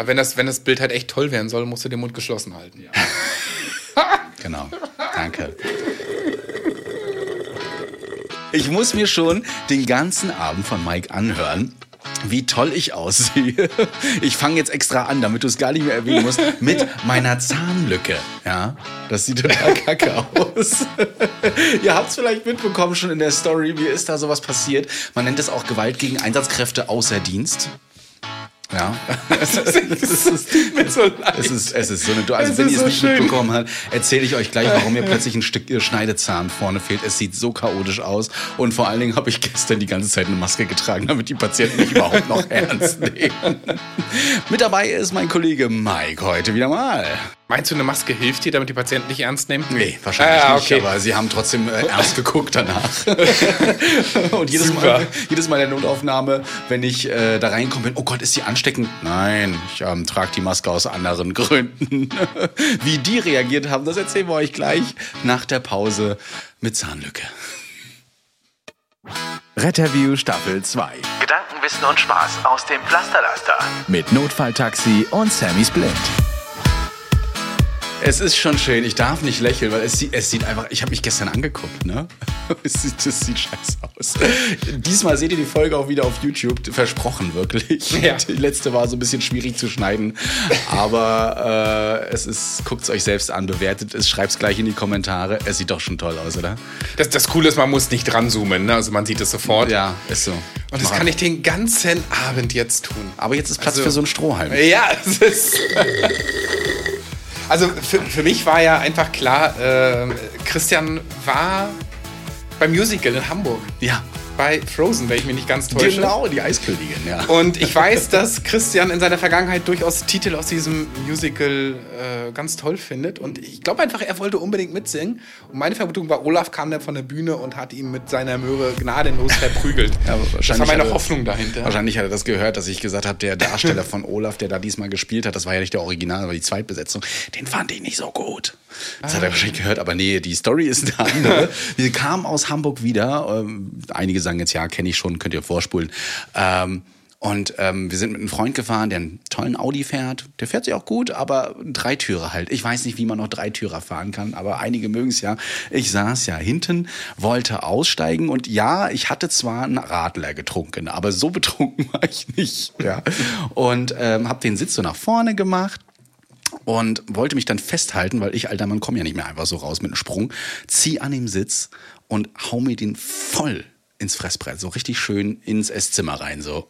Aber wenn das Bild halt echt toll werden soll, musst du den Mund geschlossen halten. Ja. Genau, danke. Ich muss mir schon den ganzen Abend von Mike anhören, wie toll ich aussehe. Ich fange jetzt extra an, damit du es gar nicht mehr erwähnen musst, mit meiner Zahnlücke. Ja, das sieht total kacke aus. Ihr habt es vielleicht mitbekommen schon in der Story, wie ist da sowas passiert. Man nennt es auch Gewalt gegen Einsatzkräfte außer Dienst. Ja, es tut mir so leid. Es ist so eine, also wenn ihr es nicht mitbekommen habt, erzähle ich euch gleich, warum mir plötzlich ein Stück Schneidezahn vorne fehlt. Es sieht so chaotisch aus und vor allen Dingen habe ich gestern die ganze Zeit eine Maske getragen, damit die Patienten mich überhaupt noch ernst nehmen. Mit dabei ist mein Kollege Mike heute wieder mal. Meinst du, eine Maske hilft dir, damit die Patienten nicht ernst nehmen? Nee, wahrscheinlich nicht, aber sie haben trotzdem ernst geguckt danach. Und jedes Mal in der Notaufnahme, wenn ich da reinkomme, bin, oh Gott, ist die ansteckend? Nein, ich trage die Maske aus anderen Gründen. Wie die reagiert haben, das erzählen wir euch gleich nach der Pause mit Zahnlücke. Retterview Staffel 2. Gedanken, Wissen und Spaß aus dem Pflasterlaster. Mit Notfalltaxi und Sammy Splint. Es ist schon schön, ich darf nicht lächeln, weil es sieht einfach, ich habe mich gestern angeguckt, ne? Es sieht scheiße aus. Diesmal seht ihr die Folge auch wieder auf YouTube, versprochen wirklich. Ja. Die letzte war so ein bisschen schwierig zu schneiden, aber guckt es euch selbst an, bewertet es, schreibt es gleich in die Kommentare. Es sieht doch schon toll aus, oder? Das Coole ist, man muss nicht dran zoomen, ne? Also man sieht es sofort. Ja, ist so. Und das kann ich den ganzen Abend jetzt tun. Aber jetzt ist Platz für so einen Strohhalm. Ja, es ist... Also für mich war ja einfach klar, Christian war beim Musical in Hamburg. Ja. Bei Frozen, wenn ich mich nicht ganz täusche. Genau, die Eiskönigin, ja. Und ich weiß, dass Christian in seiner Vergangenheit durchaus Titel aus diesem Musical ganz toll findet. Und ich glaube einfach, er wollte unbedingt mitsingen. Und meine Vermutung war, Olaf kam dann von der Bühne und hat ihn mit seiner Möhre gnadenlos verprügelt. Ja, das war meine Hoffnung dahinter. Wahrscheinlich hat er das gehört, dass ich gesagt habe, der Darsteller von Olaf, der da diesmal gespielt hat, das war ja nicht der Original, aber die Zweitbesetzung, den fand ich nicht so gut. Das hat er wahrscheinlich gehört, aber nee, die Story ist eine andere. Wir kamen aus Hamburg wieder. Einige sagen jetzt, ja, kenne ich schon, könnt ihr vorspulen. Und wir sind mit einem Freund gefahren, der einen tollen Audi fährt. Der fährt sich auch gut, aber Dreitürer halt. Ich weiß nicht, wie man noch Dreitürer fahren kann, aber einige mögen es ja. Ich saß ja hinten, wollte aussteigen und ja, ich hatte zwar einen Radler getrunken, aber so betrunken war ich nicht. Ja. Und habe den Sitz so nach vorne gemacht. Und wollte mich dann festhalten, weil ich, alter Mann, komme ja nicht mehr einfach so raus mit einem Sprung, zieh an dem Sitz und hau mir den voll ins Fressbrett, so richtig schön ins Esszimmer rein, so.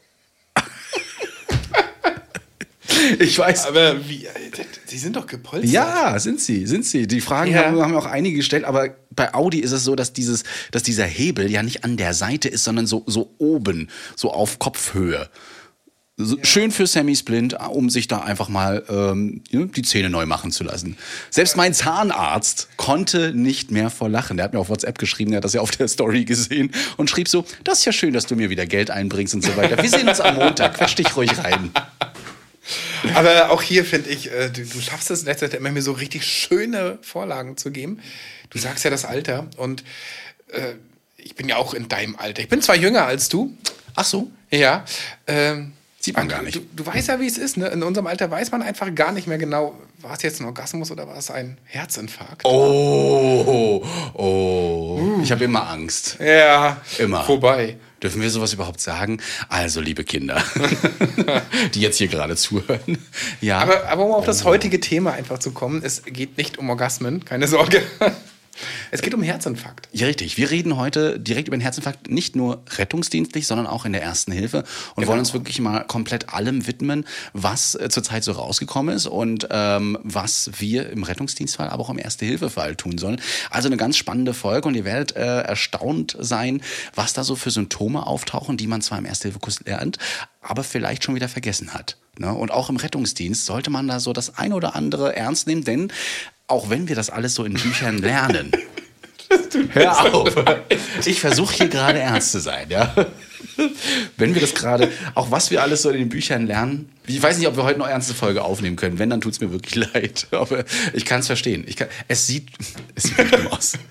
Ich weiß. Aber wie, Sie sind doch gepolstert. Ja, sind sie. Die Fragen haben auch einige gestellt, aber bei Audi ist es so, dass dieser Hebel ja nicht an der Seite ist, sondern so oben, so auf Kopfhöhe. Schön für Sammy Splint, um sich da einfach mal die Zähne neu machen zu lassen. Selbst mein Zahnarzt konnte nicht mehr vor Lachen. Der hat mir auf WhatsApp geschrieben, der hat das ja auf der Story gesehen und schrieb so, das ist ja schön, dass du mir wieder Geld einbringst und so weiter. Wir sehen uns am Montag, quatsch dich ruhig rein. Aber auch hier finde ich, du schaffst es in letzter Zeit immer, mir so richtig schöne Vorlagen zu geben. Du sagst ja das Alter und ich bin ja auch in deinem Alter. Ich bin zwar jünger als du. Ach so? Ja. Sieht man gar nicht. Du weißt ja, wie es ist. Ne? In unserem Alter weiß man einfach gar nicht mehr genau, war es jetzt ein Orgasmus oder war es ein Herzinfarkt? Oh. Ich habe immer Angst. Ja, immer. Vorbei. Dürfen wir sowas überhaupt sagen? Also, liebe Kinder, die jetzt hier gerade zuhören. Ja. Aber um auf das heutige Thema einfach zu kommen, es geht nicht um Orgasmen, keine Sorge. Es geht um Herzinfarkt. Ja, richtig. Wir reden heute direkt über den Herzinfarkt, nicht nur rettungsdienstlich, sondern auch in der Ersten Hilfe und wollen uns wirklich mal komplett allem widmen, was zurzeit so rausgekommen ist und was wir im Rettungsdienstfall, aber auch im Erste-Hilfe-Fall tun sollen. Also eine ganz spannende Folge und ihr werdet erstaunt sein, was da so für Symptome auftauchen, die man zwar im Erste-Hilfe-Kurs lernt, aber vielleicht schon wieder vergessen hat. Ne? Und auch im Rettungsdienst sollte man da so das ein oder andere ernst nehmen, denn auch wenn wir das alles so in Büchern lernen. Hör auf. Ich versuche hier gerade ernst zu sein, ja. Wenn wir das gerade, auch was wir alles so in den Büchern lernen, ich weiß nicht, ob wir heute noch eine ernste Folge aufnehmen können. Wenn, dann tut es mir wirklich leid. Aber ich kann es verstehen. Es sieht schlimm aus.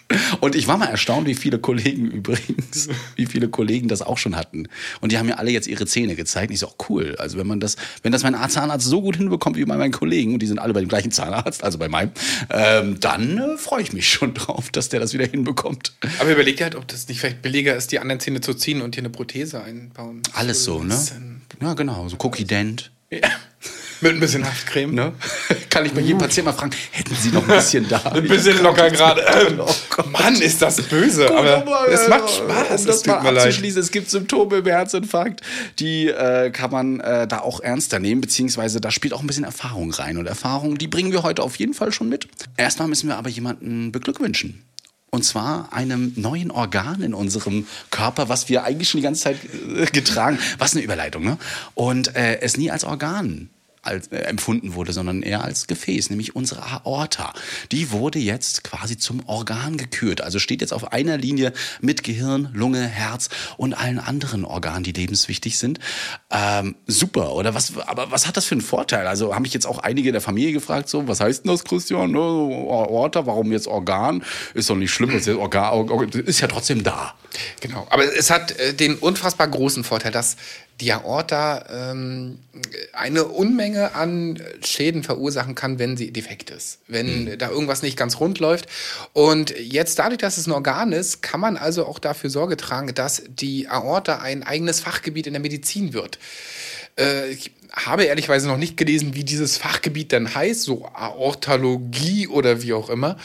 Und ich war mal erstaunt, wie viele Kollegen das auch schon hatten. Und die haben mir alle jetzt ihre Zähne gezeigt. Und ich so, cool. Also wenn das mein Zahnarzt so gut hinbekommt wie bei meinen Kollegen, und die sind alle bei dem gleichen Zahnarzt, also bei meinem, dann freue ich mich schon drauf, dass der das wieder hinbekommt. Aber überleg halt, ob das nicht vielleicht billiger ist, die anderen Zähne zu ziehen und hier eine Prothese einbauen. Alles so, ne? Ja, genau, so Cookie Dent. Ja. Mit ein bisschen Haftcreme. Ne? Kann ich bei jedem Patienten mal fragen, hätten Sie noch ein bisschen da? Ein bisschen locker gerade. Mann, ist das böse. Gut, aber es macht Spaß. Um das mal abzuschließen, es gibt Symptome im Herzinfarkt, die kann man da auch ernster nehmen, beziehungsweise da spielt auch ein bisschen Erfahrung rein. Und Erfahrung, die bringen wir heute auf jeden Fall schon mit. Erstmal müssen wir aber jemanden beglückwünschen. Und zwar einem neuen Organ in unserem Körper, was wir eigentlich schon die ganze Zeit getragen. Was eine Überleitung, ne? Und es nie als Organ empfunden wurde, sondern eher als Gefäß, nämlich unsere Aorta. Die wurde jetzt quasi zum Organ gekürt. Also steht jetzt auf einer Linie mit Gehirn, Lunge, Herz und allen anderen Organen, die lebenswichtig sind. Super, oder? Aber was hat das für einen Vorteil? Also haben mich jetzt auch einige der Familie gefragt, so, was heißt denn das, Christian? Aorta, warum jetzt Organ? Ist doch nicht schlimm, das ist jetzt Organ ist ja trotzdem da. Genau, aber es hat den unfassbar großen Vorteil, dass die Aorta eine Unmenge an Schäden verursachen kann, wenn sie defekt ist. Wenn da irgendwas nicht ganz rund läuft. Und jetzt dadurch, dass es ein Organ ist, kann man also auch dafür Sorge tragen, dass die Aorta ein eigenes Fachgebiet in der Medizin wird. Ich habe ehrlicherweise noch nicht gelesen, wie dieses Fachgebiet dann heißt, so Aortologie oder wie auch immer.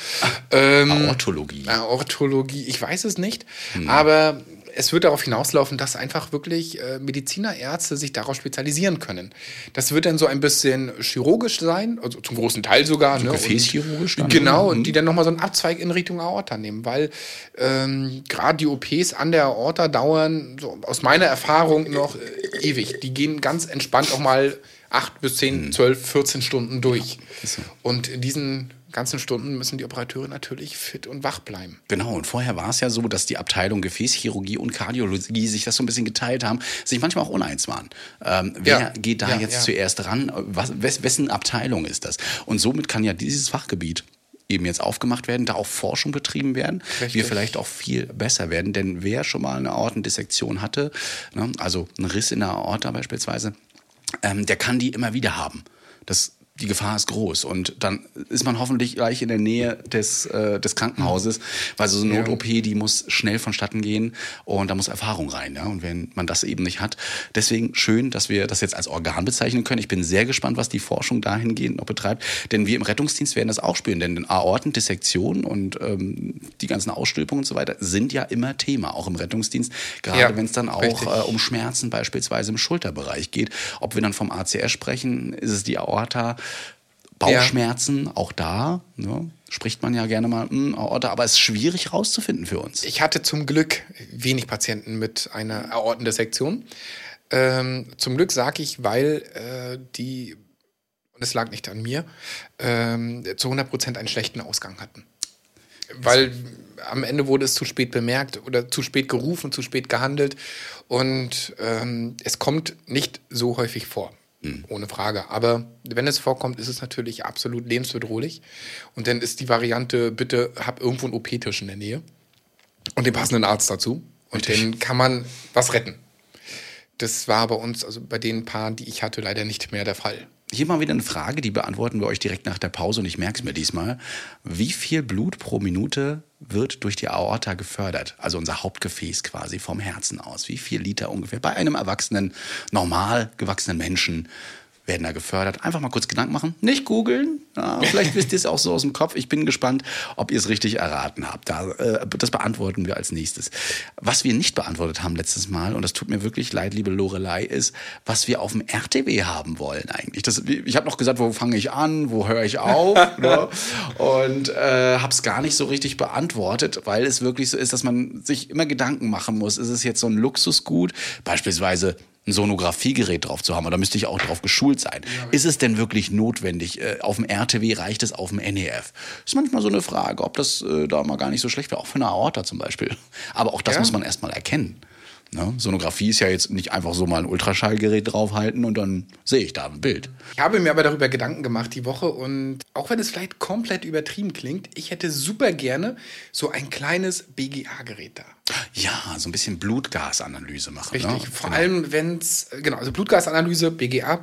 Aortologie, ich weiß es nicht. Aber es wird darauf hinauslaufen, dass einfach wirklich Mediziner, Ärzte sich darauf spezialisieren können. Das wird dann so ein bisschen chirurgisch sein, also zum großen Teil sogar. So gefäßchirurgisch dann? Genau, und die dann nochmal so einen Abzweig in Richtung Aorta nehmen, weil gerade die OPs an der Aorta dauern, so aus meiner Erfahrung, noch ewig. Die gehen ganz entspannt auch mal 8 bis 10, 12, 14 Stunden durch. Und in diesen ganzen Stunden müssen die Operateure natürlich fit und wach bleiben. Genau, und vorher war es ja so, dass die Abteilung Gefäßchirurgie und Kardiologie sich das so ein bisschen geteilt haben, sich manchmal auch uneins waren. Wer geht da jetzt zuerst ran? Wessen Abteilung ist das? Und somit kann ja dieses Fachgebiet eben jetzt aufgemacht werden, da auch Forschung betrieben werden, wir vielleicht auch viel besser werden, denn wer schon mal eine Aortendissektion hatte, ne, also einen Riss in der Aorta beispielsweise, der kann die immer wieder haben. Die Gefahr ist groß und dann ist man hoffentlich gleich in der Nähe des Krankenhauses, weil so eine Not-OP, die muss schnell vonstatten gehen und da muss Erfahrung rein. Ja? Und wenn man das eben nicht hat, deswegen schön, dass wir das jetzt als Organ bezeichnen können. Ich bin sehr gespannt, was die Forschung dahingehend noch betreibt, denn wir im Rettungsdienst werden das auch spüren, denn Aortendissektion und die ganzen Ausstülpungen und so weiter sind ja immer Thema, auch im Rettungsdienst, gerade wenn es dann auch um Schmerzen beispielsweise im Schulterbereich geht. Ob wir dann vom ACS sprechen, ist es die Aorta, Bauchschmerzen, auch da, ne, spricht man ja gerne mal Aorta, aber es ist schwierig rauszufinden für uns. Ich hatte zum Glück wenig Patienten mit einer Aortendissektion. Zum Glück sage ich, weil und es lag nicht an mir, zu 100% einen schlechten Ausgang hatten. Weil am Ende wurde es zu spät bemerkt oder zu spät gerufen, zu spät gehandelt und es kommt nicht so häufig vor. Ohne Frage. Aber wenn es vorkommt, ist es natürlich absolut lebensbedrohlich. Und dann ist die Variante, bitte hab irgendwo einen OP-Tisch in der Nähe und den passenden Arzt dazu. Und dann kann man was retten. Das war bei uns, also bei den Paaren, die ich hatte, leider nicht mehr der Fall. Hier mal wieder eine Frage, die beantworten wir euch direkt nach der Pause und ich merke es mir diesmal. Wie viel Blut pro Minute wird durch die Aorta gefördert? Also unser Hauptgefäß quasi vom Herzen aus. Wie viel Liter ungefähr bei einem erwachsenen, normal gewachsenen Menschen werden da gefördert? Einfach mal kurz Gedanken machen. Nicht googeln. Ja, vielleicht wisst ihr es auch so aus dem Kopf. Ich bin gespannt, ob ihr es richtig erraten habt. Das beantworten wir als nächstes. Was wir nicht beantwortet haben letztes Mal, und das tut mir wirklich leid, liebe Lorelei, ist, was wir auf dem RTW haben wollen eigentlich. Ich habe noch gesagt, wo fange ich an, wo höre ich auf? Ne? Und habe es gar nicht so richtig beantwortet, weil es wirklich so ist, dass man sich immer Gedanken machen muss. Ist es jetzt so ein Luxusgut? Beispielsweise ein Sonographiegerät drauf zu haben, oder müsste ich auch drauf geschult sein? Ja, ist es denn wirklich notwendig? Auf dem RTW reicht es auf dem NEF? Ist manchmal so eine Frage, ob das da mal gar nicht so schlecht wäre, auch für eine Aorta zum Beispiel. Aber auch das muss man erstmal erkennen. Ne? Sonographie ist ja jetzt nicht einfach so mal ein Ultraschallgerät draufhalten und dann sehe ich da ein Bild. Ich habe mir aber darüber Gedanken gemacht die Woche und auch wenn es vielleicht komplett übertrieben klingt, ich hätte super gerne so ein kleines BGA-Gerät da. Ja, so ein bisschen Blutgasanalyse machen. Richtig, Ne? vor allem wenn es, also Blutgasanalyse, BGA,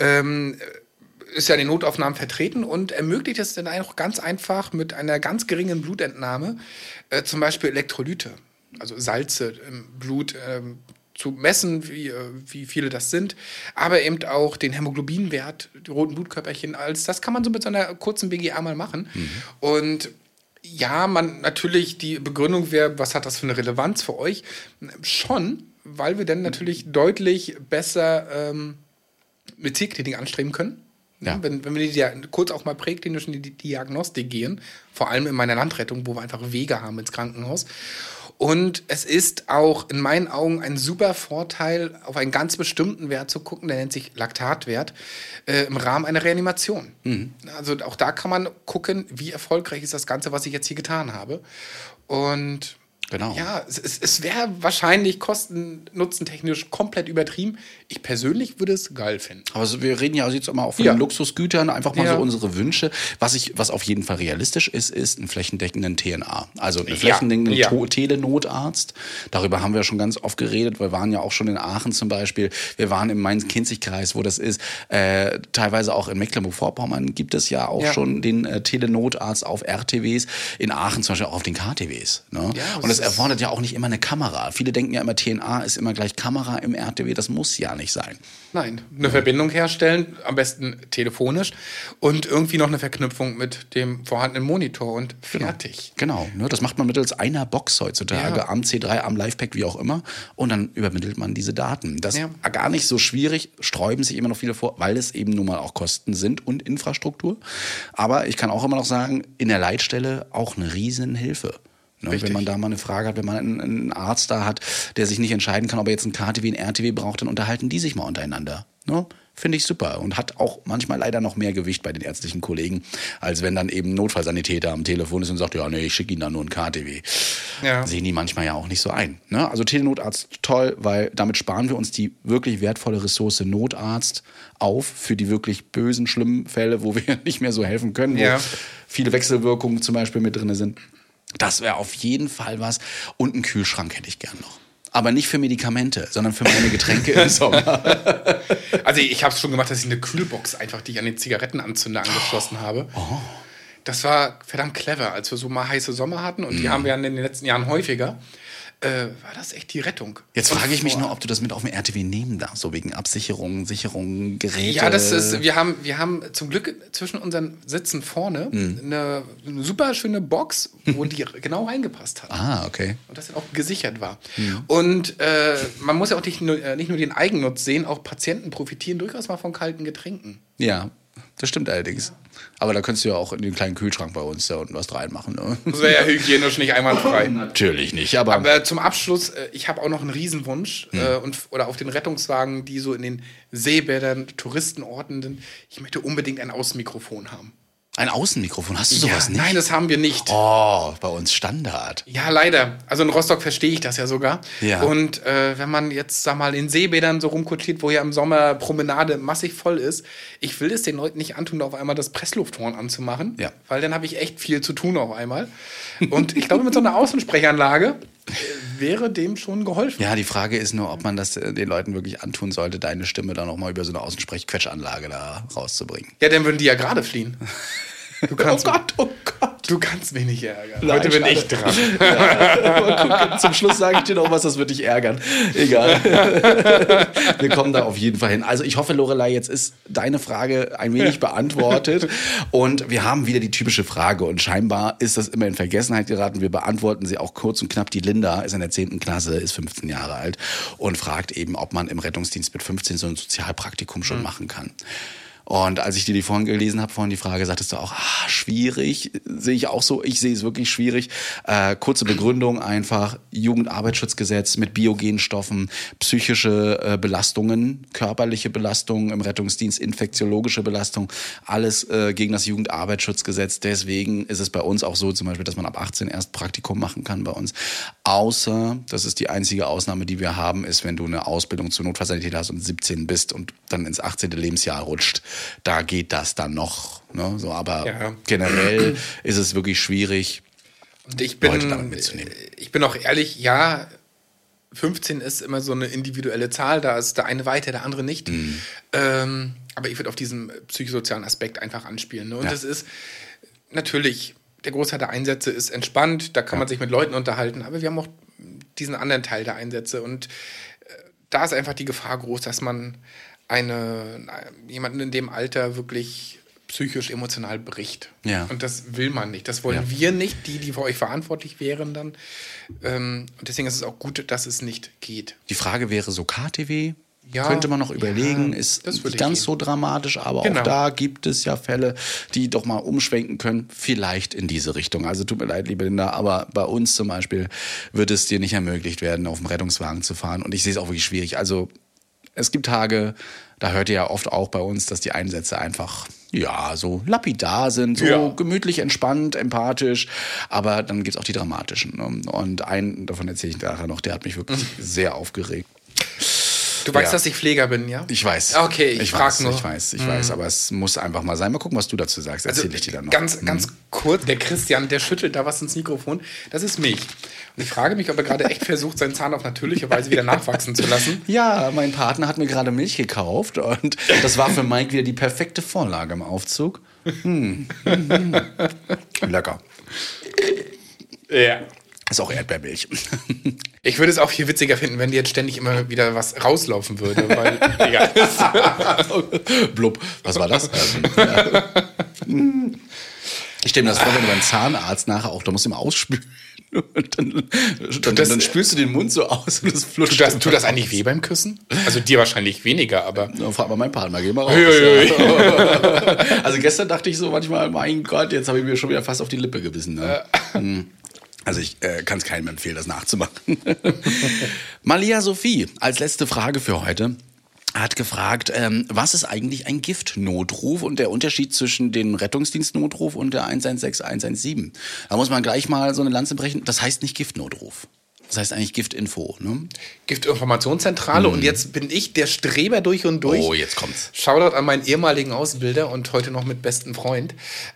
ist ja in den Notaufnahmen vertreten und ermöglicht es dann auch ganz einfach mit einer ganz geringen Blutentnahme zum Beispiel Elektrolyte, also Salze im Blut zu messen, wie viele das sind, aber eben auch den Hämoglobinwert, die roten Blutkörperchen, das kann man so mit so einer kurzen BGA mal machen. Und ja, natürlich die Begründung wäre, was hat das für eine Relevanz für euch? Schon, weil wir dann natürlich deutlich besser Medizinklinik anstreben können. Ja. Wenn wir kurz auch mal präklinisch in die Diagnostik gehen, vor allem in meiner Landrettung, wo wir einfach Wege haben ins Krankenhaus. Und es ist auch in meinen Augen ein super Vorteil, auf einen ganz bestimmten Wert zu gucken, der nennt sich Laktatwert, im Rahmen einer Reanimation. Also auch da kann man gucken, wie erfolgreich ist das Ganze, was ich jetzt hier getan habe. Und genau. Ja, es wäre wahrscheinlich kosten-nutzen-technisch komplett übertrieben. Ich persönlich würde es geil finden. Aber wir reden ja jetzt immer auch von den Luxusgütern, einfach mal so unsere Wünsche. Was auf jeden Fall realistisch ist einen flächendeckenden TNA. Also einen flächendeckenden Telenotarzt. Darüber haben wir schon ganz oft geredet. Wir waren ja auch schon in Aachen zum Beispiel. Wir waren im Main-Kinzig-Kreis, wo das ist. Teilweise auch in Mecklenburg-Vorpommern gibt es ja auch schon den Telenotarzt auf RTWs. In Aachen zum Beispiel auch auf den KTWs. Ne? Ja, und es erfordert ja auch nicht immer eine Kamera. Viele denken ja immer, TNA ist immer gleich Kamera im RTW. Das muss ja nicht sein. Nein, eine Verbindung herstellen, am besten telefonisch und irgendwie noch eine Verknüpfung mit dem vorhandenen Monitor und fertig. Genau. Ne, das macht man mittels einer Box heutzutage, am C3, am Livepack, wie auch immer. Und dann übermittelt man diese Daten. Das ist gar nicht so schwierig, sträuben sich immer noch viele vor, weil es eben nun mal auch Kosten sind und Infrastruktur. Aber ich kann auch immer noch sagen, in der Leitstelle auch eine Riesenhilfe. Ne, wenn man da mal eine Frage hat, wenn man einen Arzt da hat, der sich nicht entscheiden kann, ob er jetzt ein KTW, ein RTW braucht, dann unterhalten die sich mal untereinander. Ne? Finde ich super und hat auch manchmal leider noch mehr Gewicht bei den ärztlichen Kollegen, als wenn dann eben ein Notfallsanitäter am Telefon ist und sagt, ja, nee, ich schicke Ihnen da nur ein KTW. Ja. Sehen die manchmal ja auch nicht so ein. Ne? Also Telenotarzt toll, weil damit sparen wir uns die wirklich wertvolle Ressource Notarzt auf für die wirklich bösen, schlimmen Fälle, wo wir nicht mehr so helfen können, wo viele Wechselwirkungen zum Beispiel mit drin sind. Das wäre auf jeden Fall was. Und einen Kühlschrank hätte ich gern noch. Aber nicht für Medikamente, sondern für meine Getränke im Sommer. Also ich habe es schon gemacht, dass ich eine Kühlbox einfach, die ich an den Zigarettenanzünder angeschlossen habe. Oh. Das war verdammt clever, als wir so mal heiße Sommer hatten. Und die haben wir in den letzten Jahren häufiger. War das echt die Rettung. Jetzt frage ich mich nur, ob du das mit auf den RTW nehmen darfst, so wegen Absicherung, Sicherung, Geräte. Ja, das ist, wir haben zum Glück zwischen unseren Sitzen vorne eine super schöne Box, wo die genau reingepasst hat. Ah, okay. Und das dann auch gesichert war. Und man muss ja auch nicht nur den Eigennutz sehen, auch Patienten profitieren durchaus mal von kalten Getränken. Ja, das stimmt allerdings. Aber da könntest du ja auch in den kleinen Kühlschrank bei uns da unten was reinmachen. Ne? Das wäre ja hygienisch nicht einwandfrei. Natürlich nicht. Aber zum Abschluss, ich habe auch noch einen Riesenwunsch. Oder auf den Rettungswagen, die so in den Seebädern, Touristenorten sind. Ich möchte unbedingt ein Außenmikrofon haben. Ein Außenmikrofon, hast du sowas nicht? Nein, das haben wir nicht. Oh, bei uns Standard. Ja, leider. Also in Rostock verstehe ich das ja sogar. Ja. Und wenn man jetzt, sag mal, in Seebädern so rumkutschiert, wo ja im Sommer Promenade massig voll ist, ich will es den Leuten nicht antun, auf einmal das Presslufthorn anzumachen. Ja. Weil dann habe ich echt viel zu tun auf einmal. Und ich glaube, mit so einer Außensprechanlage wäre dem schon geholfen. Ja, die Frage ist nur, ob man das den Leuten wirklich antun sollte, deine Stimme dann nochmal über so eine Außensprech-Quetschanlage da rauszubringen. Ja, dann würden die ja gerade fliehen. Oh Gott. Du kannst mich nicht ärgern. Nein, heute bin ich dran. Ja, zum Schluss sage ich dir noch was, das wird dich ärgern. Egal. Wir kommen da auf jeden Fall hin. Also ich hoffe, Lorelei, jetzt ist deine Frage ein wenig beantwortet. Und wir haben wieder die typische Frage. Und scheinbar ist das immer in Vergessenheit geraten. Wir beantworten sie auch kurz und knapp. Die Linda ist in der 10. Klasse, ist 15 Jahre alt und fragt eben, ob man im Rettungsdienst mit 15 so ein Sozialpraktikum schon machen kann. Und als ich dir die vorhin gelesen habe, vorhin die Frage, sagtest du auch, schwierig, sehe ich auch so, ich sehe es wirklich schwierig. Kurze Begründung einfach, Jugendarbeitsschutzgesetz mit Biogenstoffen, psychische Belastungen, körperliche Belastungen im Rettungsdienst, infektiologische Belastung, alles gegen das Jugendarbeitsschutzgesetz. Deswegen ist es bei uns auch so zum Beispiel, dass man ab 18 erst Praktikum machen kann bei uns. Außer, das ist die einzige Ausnahme, die wir haben, ist, wenn du eine Ausbildung zur Notfallsanitäter hast und 17 bist und dann ins 18. Lebensjahr rutscht. Da geht das dann noch. Ne? So, aber generell ist es wirklich schwierig, und Leute damit mitzunehmen. Ich bin auch ehrlich, ja, 15 ist immer so eine individuelle Zahl, da ist der eine weiter, der andere nicht. Aber ich würde auf diesen psychosozialen Aspekt einfach anspielen. Ne? Und das ist natürlich, der Großteil der Einsätze ist entspannt, da kann man sich mit Leuten unterhalten, aber wir haben auch diesen anderen Teil der Einsätze und da ist einfach die Gefahr groß, dass man jemanden in dem Alter wirklich psychisch, emotional bricht. Ja. Und das will man nicht. Das wollen wir nicht, die für euch verantwortlich wären dann. Und deswegen ist es auch gut, dass es nicht geht. Die Frage wäre so KTW. Könnte man noch überlegen, ist nicht ganz so dramatisch, aber auch da gibt es ja Fälle, die doch mal umschwenken können, vielleicht in diese Richtung. Also tut mir leid, liebe Linda, aber bei uns zum Beispiel wird es dir nicht ermöglicht werden, auf dem Rettungswagen zu fahren und ich sehe es auch wirklich schwierig. Also es gibt Tage, da hört ihr ja oft auch bei uns, dass die Einsätze einfach so lapidar sind, so gemütlich, entspannt, empathisch, aber dann gibt es auch die dramatischen. Und einen davon erzähle ich nachher noch, der hat mich wirklich sehr aufgeregt. Du weißt, dass ich Pfleger bin, ja? Ich weiß. Okay, ich frage nur. Ich weiß, aber es muss einfach mal sein. Mal gucken, was du dazu sagst. Erzähl ich dir dann noch. Ganz kurz, der Christian, der schüttelt da was ins Mikrofon. Das ist Milch. Und ich frage mich, ob er gerade echt versucht, seinen Zahn auf natürliche Weise wieder nachwachsen zu lassen. Ja, mein Partner hat mir gerade Milch gekauft und das war für Mike wieder die perfekte Vorlage im Aufzug. Lecker. Ja. Ist auch Erdbeermilch. Ich würde es auch viel witziger finden, wenn dir jetzt ständig immer wieder was rauslaufen würde, weil egal. Blub, was war das? Ich stelle mir das vor, wenn du beim Zahnarzt nachher auch, da musst du immer ausspülen. Und dann spülst du den Mund so aus und es flutscht. Tut das eigentlich weh beim Küssen? Also dir wahrscheinlich weniger, aber... Ja, frag mal meinen Partner, geh mal raus. Also gestern dachte ich so manchmal, mein Gott, jetzt habe ich mir schon wieder fast auf die Lippe gebissen. Ne? Also ich kann es keinem empfehlen, das nachzumachen. Malia Sophie, als letzte Frage für heute, hat gefragt, was ist eigentlich ein Giftnotruf und der Unterschied zwischen dem Rettungsdienstnotruf und der 116, 117? Da muss man gleich mal so eine Lanze brechen. Das heißt nicht Giftnotruf. Das heißt eigentlich Giftinfo, ne? Giftinformationszentrale. Und jetzt bin ich der Streber durch und durch. Oh, jetzt kommt's. Shoutout an meinen ehemaligen Ausbilder und heute noch mit besten Freund.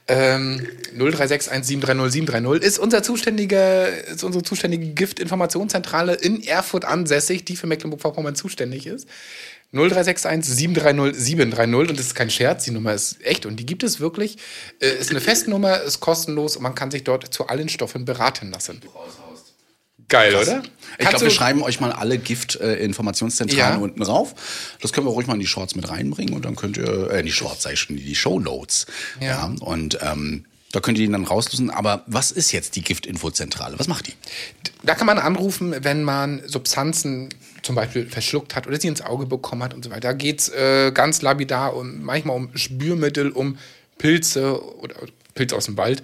0361730 ist unsere zuständige Giftinformationszentrale in Erfurt ansässig, die für Mecklenburg-Vorpommern zuständig ist. 0361 730 730 und das ist kein Scherz, die Nummer ist echt und die gibt es wirklich. Ist eine Festnummer, ist kostenlos und man kann sich dort zu allen Stoffen beraten lassen. Geil, krass. Oder? Ich glaube, wir schreiben euch mal alle Gift-Informationszentralen unten rauf. Das können wir ruhig mal in die Shorts mit reinbringen und dann könnt ihr, die Shorts, sag ich schon, die Shownotes. Ja. Und da könnt ihr ihn dann rauslösen. Aber was ist jetzt die Giftinfozentrale? Was macht die? Da kann man anrufen, wenn man Substanzen zum Beispiel verschluckt hat oder sie ins Auge bekommen hat und so weiter. Da geht es ganz lapidar manchmal um Spürmittel, um Pilze oder Pilz aus dem Wald.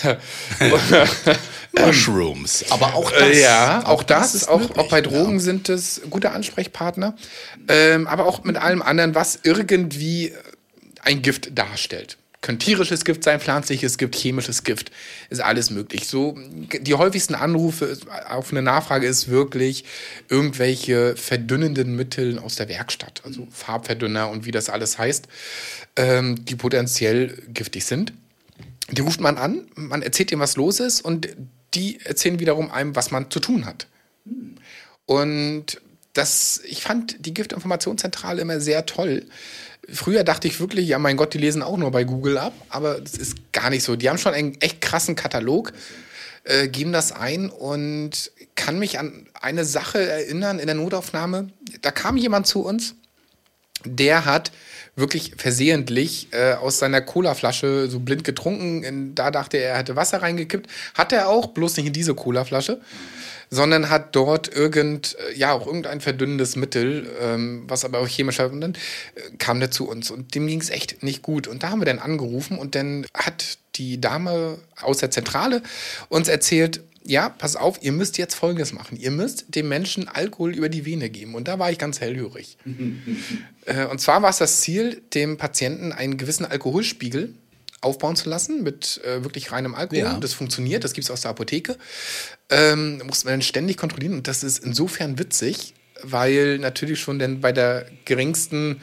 Mushrooms. Aber auch das. Ja, auch bei Drogen sind es gute Ansprechpartner. Aber auch mit allem anderen, was irgendwie ein Gift darstellt. Könnte tierisches Gift sein, pflanzliches Gift, chemisches Gift. Ist alles möglich. So, die häufigsten Anrufe auf eine Nachfrage ist wirklich irgendwelche verdünnenden Mittel aus der Werkstatt. Also Farbverdünner und wie das alles heißt, die potenziell giftig sind. Die ruft man an, man erzählt ihm, was los ist und die erzählen wiederum einem, was man zu tun hat. Und ich fand die Giftinformationszentrale immer sehr toll. Früher dachte ich wirklich, ja mein Gott, die lesen auch nur bei Google ab, aber das ist gar nicht so. Die haben schon einen echt krassen Katalog, geben das ein und kann mich an eine Sache erinnern in der Notaufnahme. Da kam jemand zu uns, der hat wirklich versehentlich aus seiner Colaflasche so blind getrunken. Da dachte er hätte Wasser reingekippt. Hat er auch, bloß nicht in diese Colaflasche. sondern hat dort auch irgendein verdünnendes Mittel, was aber auch chemisch war. Und dann kam der zu uns und dem ging es echt nicht gut. Und da haben wir dann angerufen und dann hat die Dame aus der Zentrale uns erzählt, ja, pass auf, ihr müsst jetzt Folgendes machen. Ihr müsst dem Menschen Alkohol über die Vene geben. Und da war ich ganz hellhörig. Und zwar war es das Ziel, dem Patienten einen gewissen Alkoholspiegel aufbauen zu lassen mit wirklich reinem Alkohol. Ja. Das funktioniert, das gibt es aus der Apotheke. Muss man dann ständig kontrollieren. Und das ist insofern witzig, weil natürlich schon dann bei der geringsten...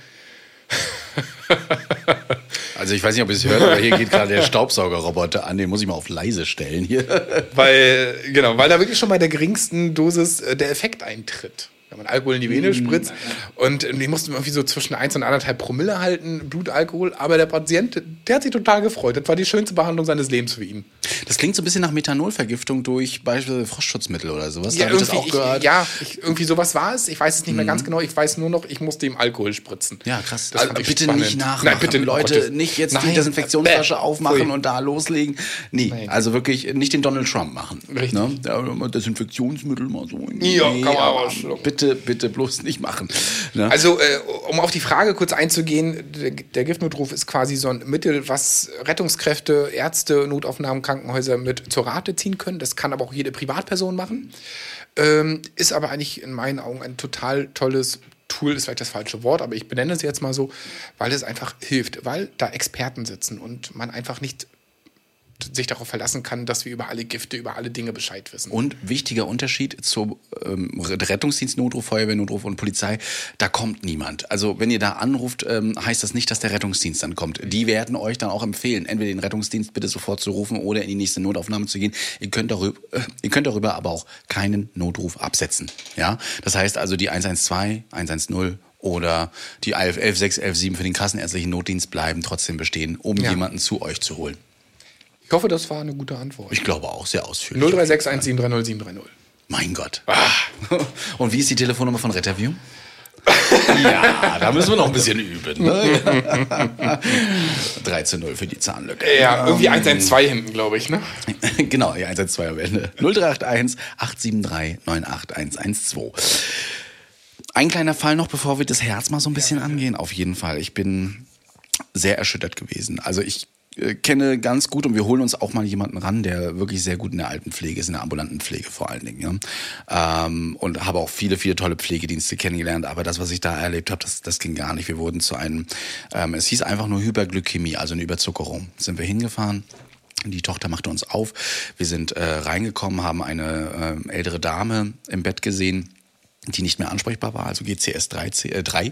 Also ich weiß nicht, ob ihr es hört, aber hier geht gerade der Staubsaugerroboter an, den muss ich mal auf leise stellen hier. weil da wirklich schon bei der geringsten Dosis der Effekt eintritt. Wenn man Alkohol in die Vene spritzt. Und die mussten irgendwie so zwischen 1 und 1,5 Promille halten, Blutalkohol. Aber der Patient, der hat sich total gefreut. Das war die schönste Behandlung seines Lebens für ihn. Das klingt so ein bisschen nach Methanolvergiftung durch beispielsweise Frostschutzmittel oder sowas. Ja, da habe ich das auch gehört. Irgendwie sowas war es. Ich weiß es nicht mehr ganz genau. Ich weiß nur noch, ich musste ihm Alkohol spritzen. Ja, krass. Das Also, fand ich bitte spannend. nicht nachmachen. Nein, bitte, Leute, nicht jetzt die Desinfektionsflasche aufmachen Pfui. und da loslegen. Nee, also wirklich nicht den Donald Trump machen. Richtig. Ne? Desinfektionsmittel mal so. Ja, kann man aber aber schlucken. bitte bloß nicht machen. Ne? Also, um auf die Frage kurz einzugehen, der Giftnotruf ist quasi so ein Mittel, was Rettungskräfte, Ärzte, Notaufnahmen, Krankenhäuser mit zur Rate ziehen können. Das kann aber auch jede Privatperson machen. Ist aber eigentlich in meinen Augen ein total tolles Tool, ist vielleicht das falsche Wort, aber ich benenne es jetzt mal so, weil es einfach hilft, weil da Experten sitzen und man einfach nicht sich darauf verlassen kann, dass wir über alle Gifte, über alle Dinge Bescheid wissen. Und wichtiger Unterschied zu Rettungsdienst, Notruf, Feuerwehr, und Polizei, da kommt niemand. Also wenn ihr da anruft, heißt das nicht, dass der Rettungsdienst dann kommt. Die werden euch dann auch empfehlen, entweder den Rettungsdienst bitte sofort zu rufen oder in die nächste Notaufnahme zu gehen. Ihr könnt darüber aber auch keinen Notruf absetzen. Ja? Das heißt also die 112, 110 oder die 11.6, 11.7 für den kassenärztlichen Notdienst bleiben trotzdem bestehen, um jemanden zu euch zu holen. Ich hoffe, das war eine gute Antwort. Ich glaube auch, sehr ausführlich. 036 1730 730. Mein Gott. Und wie ist die Telefonnummer von Retterview? Ja, da müssen wir noch ein bisschen üben. Ne? 3:0 für die Zahnlücke. Ja, irgendwie 112 hinten, glaube ich, ne? Genau, ja, 112 am Ende. 0381 873 98112. Ein kleiner Fall noch, bevor wir das Herz mal so ein bisschen angehen. Auf jeden Fall. Ich bin sehr erschüttert gewesen. Also ich kenne ganz gut und wir holen uns auch mal jemanden ran, der wirklich sehr gut in der Altenpflege ist, in der ambulanten Pflege vor allen Dingen. Ja. Und habe auch viele tolle Pflegedienste kennengelernt, aber das, was ich da erlebt habe, das ging gar nicht. Wir wurden zu einem, es hieß einfach nur Hyperglykämie, also eine Überzuckerung. Sind wir hingefahren. Die Tochter machte uns auf. Wir sind reingekommen, haben eine ältere Dame im Bett gesehen, die nicht mehr ansprechbar war, also GCS 3.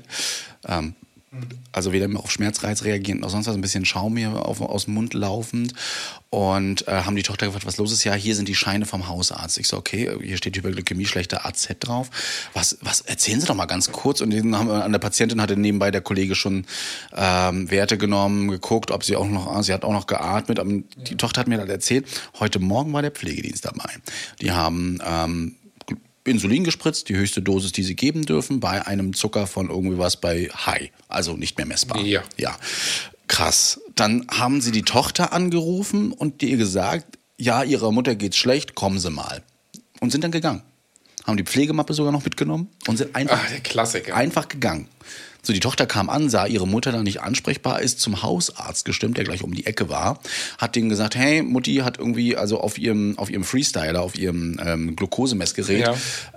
Also weder mehr auf Schmerzreiz reagierend noch sonst was, ein bisschen Schaum hier aus dem Mund laufend und haben die Tochter gefragt, was los ist. Ja, hier sind die Scheine vom Hausarzt. Ich so, okay, hier steht Hyperglykämie, schlechter AZ drauf. Was erzählen Sie doch mal ganz kurz. Und an der Patientin hatte nebenbei der Kollege schon Werte genommen, geguckt, ob sie hat auch noch geatmet. Aber die Tochter hat mir dann erzählt, heute Morgen war der Pflegedienst dabei. Die haben Insulin gespritzt, die höchste Dosis, die sie geben dürfen, bei einem Zucker von irgendwie was bei High, also nicht mehr messbar. Ja. Krass. Dann haben sie die Tochter angerufen und ihr gesagt, ja, ihrer Mutter geht's schlecht, kommen Sie mal. Und sind dann gegangen. Haben die Pflegemappe sogar noch mitgenommen und sind der Klassiker. Einfach gegangen. So, die Tochter kam an, sah ihre Mutter da nicht ansprechbar, ist zum Hausarzt gestimmt, der gleich um die Ecke war, hat denen gesagt, hey, Mutti hat irgendwie, also auf ihrem Freestyler, auf ihrem Glukosemessgerät,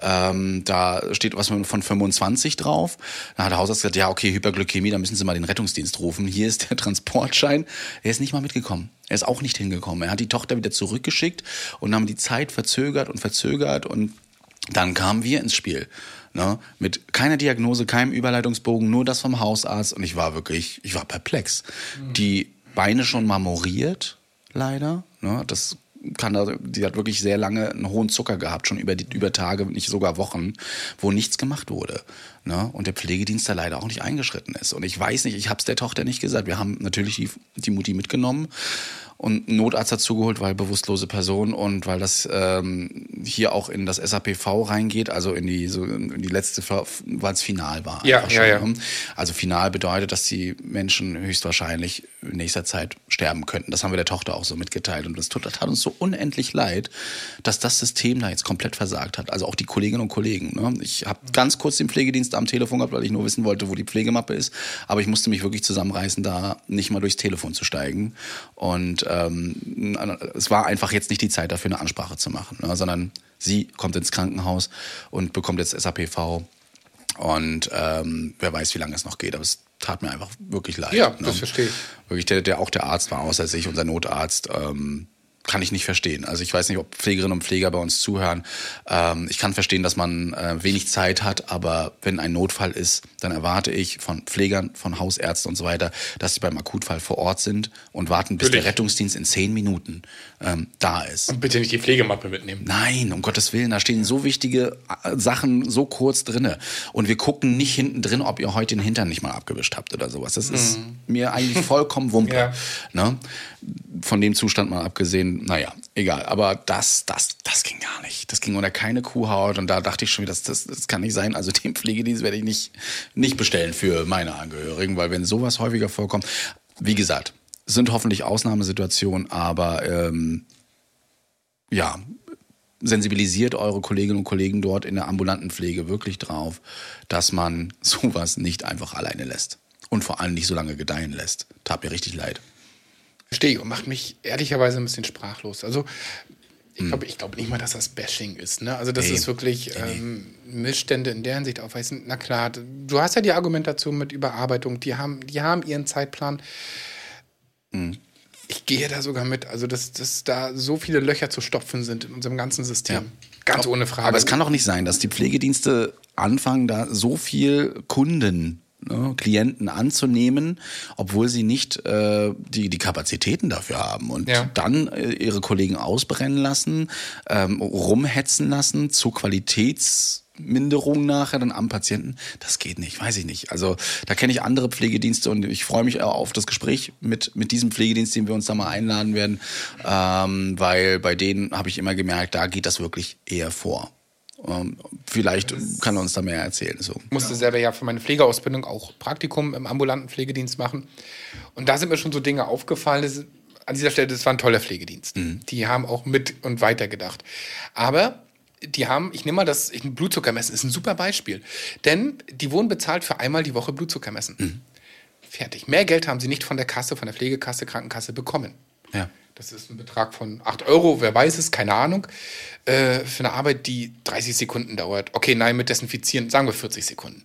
da steht was von 25 drauf. Da hat der Hausarzt gesagt, ja, okay, Hyperglykämie, da müssen Sie mal den Rettungsdienst rufen. Hier ist der Transportschein. Er ist nicht mal mitgekommen. Er ist auch nicht hingekommen. Er hat die Tochter wieder zurückgeschickt und haben die Zeit verzögert und dann kamen wir ins Spiel. Ne? Mit keiner Diagnose, keinem Überleitungsbogen, nur das vom Hausarzt. Und ich war perplex. Die Beine schon marmoriert, leider. Ne? Die hat wirklich sehr lange einen hohen Zucker gehabt, schon über Tage, nicht sogar Wochen, wo nichts gemacht wurde. Ne? Und der Pflegedienst da leider auch nicht eingeschritten ist. Und ich weiß nicht, ich habe es der Tochter nicht gesagt. Wir haben natürlich die Mutti mitgenommen und einen Notarzt dazu geholt, weil bewusstlose Person und weil das hier auch in das SAPV reingeht, also in die letzte, weil es final war. Ja, ja. Also final bedeutet, dass die Menschen höchstwahrscheinlich in nächster Zeit sterben könnten. Das haben wir der Tochter auch so mitgeteilt. Und das tat uns so unendlich leid, dass das System da jetzt komplett versagt hat. Also auch die Kolleginnen und Kollegen. Ne? Ich habe ganz kurz den Pflegedienst am Telefon gehabt, weil ich nur wissen wollte, wo die Pflegemappe ist. Aber ich musste mich wirklich zusammenreißen, da nicht mal durchs Telefon zu steigen. Und es war einfach jetzt nicht die Zeit dafür, eine Ansprache zu machen, ne? Sondern sie kommt ins Krankenhaus und bekommt jetzt SAPV. Und wer weiß, wie lange es noch geht. Aber es tat mir einfach wirklich leid. Ja, ne? das verstehe ich. Wirklich, auch der Arzt war außer sich, unser Notarzt. Kann ich nicht verstehen. Also ich weiß nicht, ob Pflegerinnen und Pfleger bei uns zuhören. Ich kann verstehen, dass man wenig Zeit hat, aber wenn ein Notfall ist, dann erwarte ich von Pflegern, von Hausärzten und so weiter, dass sie beim Akutfall vor Ort sind und warten, bis der Rettungsdienst in 10 Minuten da ist. Und bitte nicht die Pflegemappe mitnehmen. Nein, um Gottes Willen, da stehen so wichtige Sachen so kurz drinne. Und wir gucken nicht hinten drin, ob ihr heute den Hintern nicht mal abgewischt habt oder sowas. Das ist mir eigentlich vollkommen Wumpe. Ja. Ne? Von dem Zustand mal abgesehen, naja, egal. Aber das ging gar nicht. Das ging unter keine Kuhhaut. Und da dachte ich schon wieder, das kann nicht sein. Also den Pflegedienst werde ich nicht bestellen für meine Angehörigen, weil wenn sowas häufiger vorkommt, wie gesagt, sind hoffentlich Ausnahmesituationen, aber ja, sensibilisiert eure Kolleginnen und Kollegen dort in der ambulanten Pflege wirklich drauf, dass man sowas nicht einfach alleine lässt. Und vor allem nicht so lange gedeihen lässt. Tat mir richtig leid. Verstehe ich und macht mich ehrlicherweise ein bisschen sprachlos. Also ich glaube nicht mal, dass das Bashing ist. Ne? Also das ist wirklich Missstände in der Hinsicht aufweisen. Na klar, du hast ja die Argumentation mit Überarbeitung. Die haben ihren Zeitplan. Ich gehe da sogar mit. Also dass da so viele Löcher zu stopfen sind in unserem ganzen System. Ja. Ganz ohne Frage. Aber es kann doch nicht sein, dass die Pflegedienste anfangen, da so viel Klienten anzunehmen, obwohl sie nicht die Kapazitäten dafür haben und dann ihre Kollegen ausbrennen lassen, rumhetzen lassen zur Qualitätsminderung nachher dann am Patienten. Das geht nicht, weiß ich nicht. Also da kenne ich andere Pflegedienste und ich freue mich auf das Gespräch mit diesem Pflegedienst, den wir uns da mal einladen werden, weil bei denen habe ich immer gemerkt, da geht das wirklich eher vor. Vielleicht kann er uns da mehr erzählen. So. Ich musste selber ja für meine Pflegeausbildung auch Praktikum im ambulanten Pflegedienst machen. Und da sind mir schon so Dinge aufgefallen. An dieser Stelle, das war ein toller Pflegedienst. Die haben auch mit und weiter gedacht. Aber die haben, ich nehme mal das Blutzucker messen, ist ein super Beispiel. Denn die wurden bezahlt für einmal die Woche Blutzucker messen. Fertig. Mehr Geld haben sie nicht von der Kasse, von der Pflegekasse, Krankenkasse bekommen. Ja. Das ist ein Betrag von 8 €, wer weiß es, keine Ahnung. Für eine Arbeit, die 30 Sekunden dauert. Okay, nein, mit Desinfizieren, sagen wir 40 Sekunden.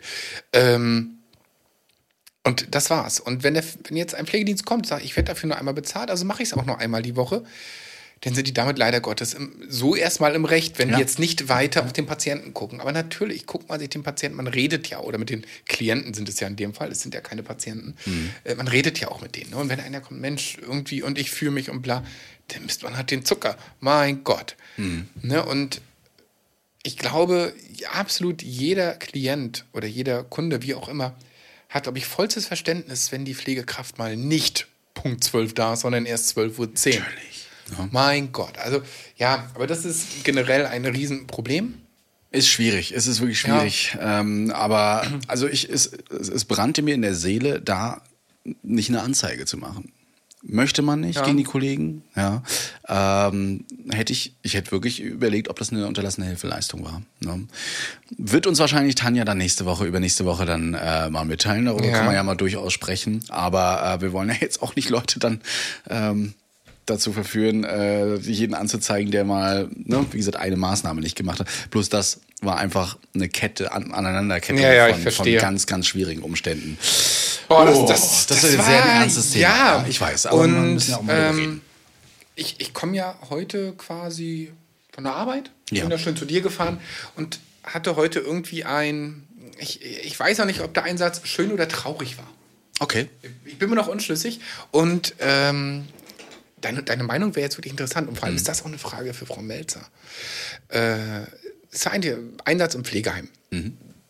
Und das war's. Und wenn jetzt ein Pflegedienst kommt und sagt, ich werde dafür nur einmal bezahlt, also mache ich es auch nur einmal die Woche, dann sind die damit leider Gottes so erstmal im Recht, wenn die jetzt nicht weiter auf den Patienten gucken. Aber natürlich guckt man sich den Patienten, man redet ja, oder mit den Klienten sind es ja in dem Fall, es sind ja keine Patienten, man redet ja auch mit denen. Ne? Und wenn einer kommt, Mensch, irgendwie, und ich fühle mich und bla, dann misst man halt den Zucker. Mein Gott. Ne? Und ich glaube, absolut jeder Klient oder jeder Kunde, wie auch immer, hat, glaube ich, vollstes Verständnis, wenn die Pflegekraft mal nicht Punkt 12 da ist, sondern erst 12:10 Uhr. Natürlich. Ja. Mein Gott, also ja, aber das ist generell ein Riesenproblem. Ist schwierig, es ist wirklich schwierig. Ja. Aber also es brannte mir in der Seele, da nicht eine Anzeige zu machen. Möchte man nicht gegen die Kollegen. Ja. Ich hätte wirklich überlegt, ob das eine unterlassene Hilfeleistung war. Ne? Wird uns wahrscheinlich Tanja dann übernächste Woche dann mal mitteilen. Darüber kann man ja mal durchaus sprechen. Aber wir wollen ja jetzt auch nicht Leute dann dazu verführen, jeden anzuzeigen, der mal, wie gesagt, eine Maßnahme nicht gemacht hat. Bloß das war einfach eine Aneinanderkette von ganz, ganz schwierigen Umständen. Boah, das ist ein sehr ernstes Thema. Ja, ich weiß. Aber wir müssen ja auch mal reden. Ich komme ja heute quasi von der Arbeit. Ich Ja. bin da schön zu dir gefahren und hatte heute irgendwie ich weiß auch nicht, ob der Einsatz schön oder traurig war. Okay. Ich bin mir noch unschlüssig und deine Meinung wäre jetzt wirklich interessant und vor allem ist das auch eine Frage für Frau Melzer. Es ist ein Einsatz im Pflegeheim.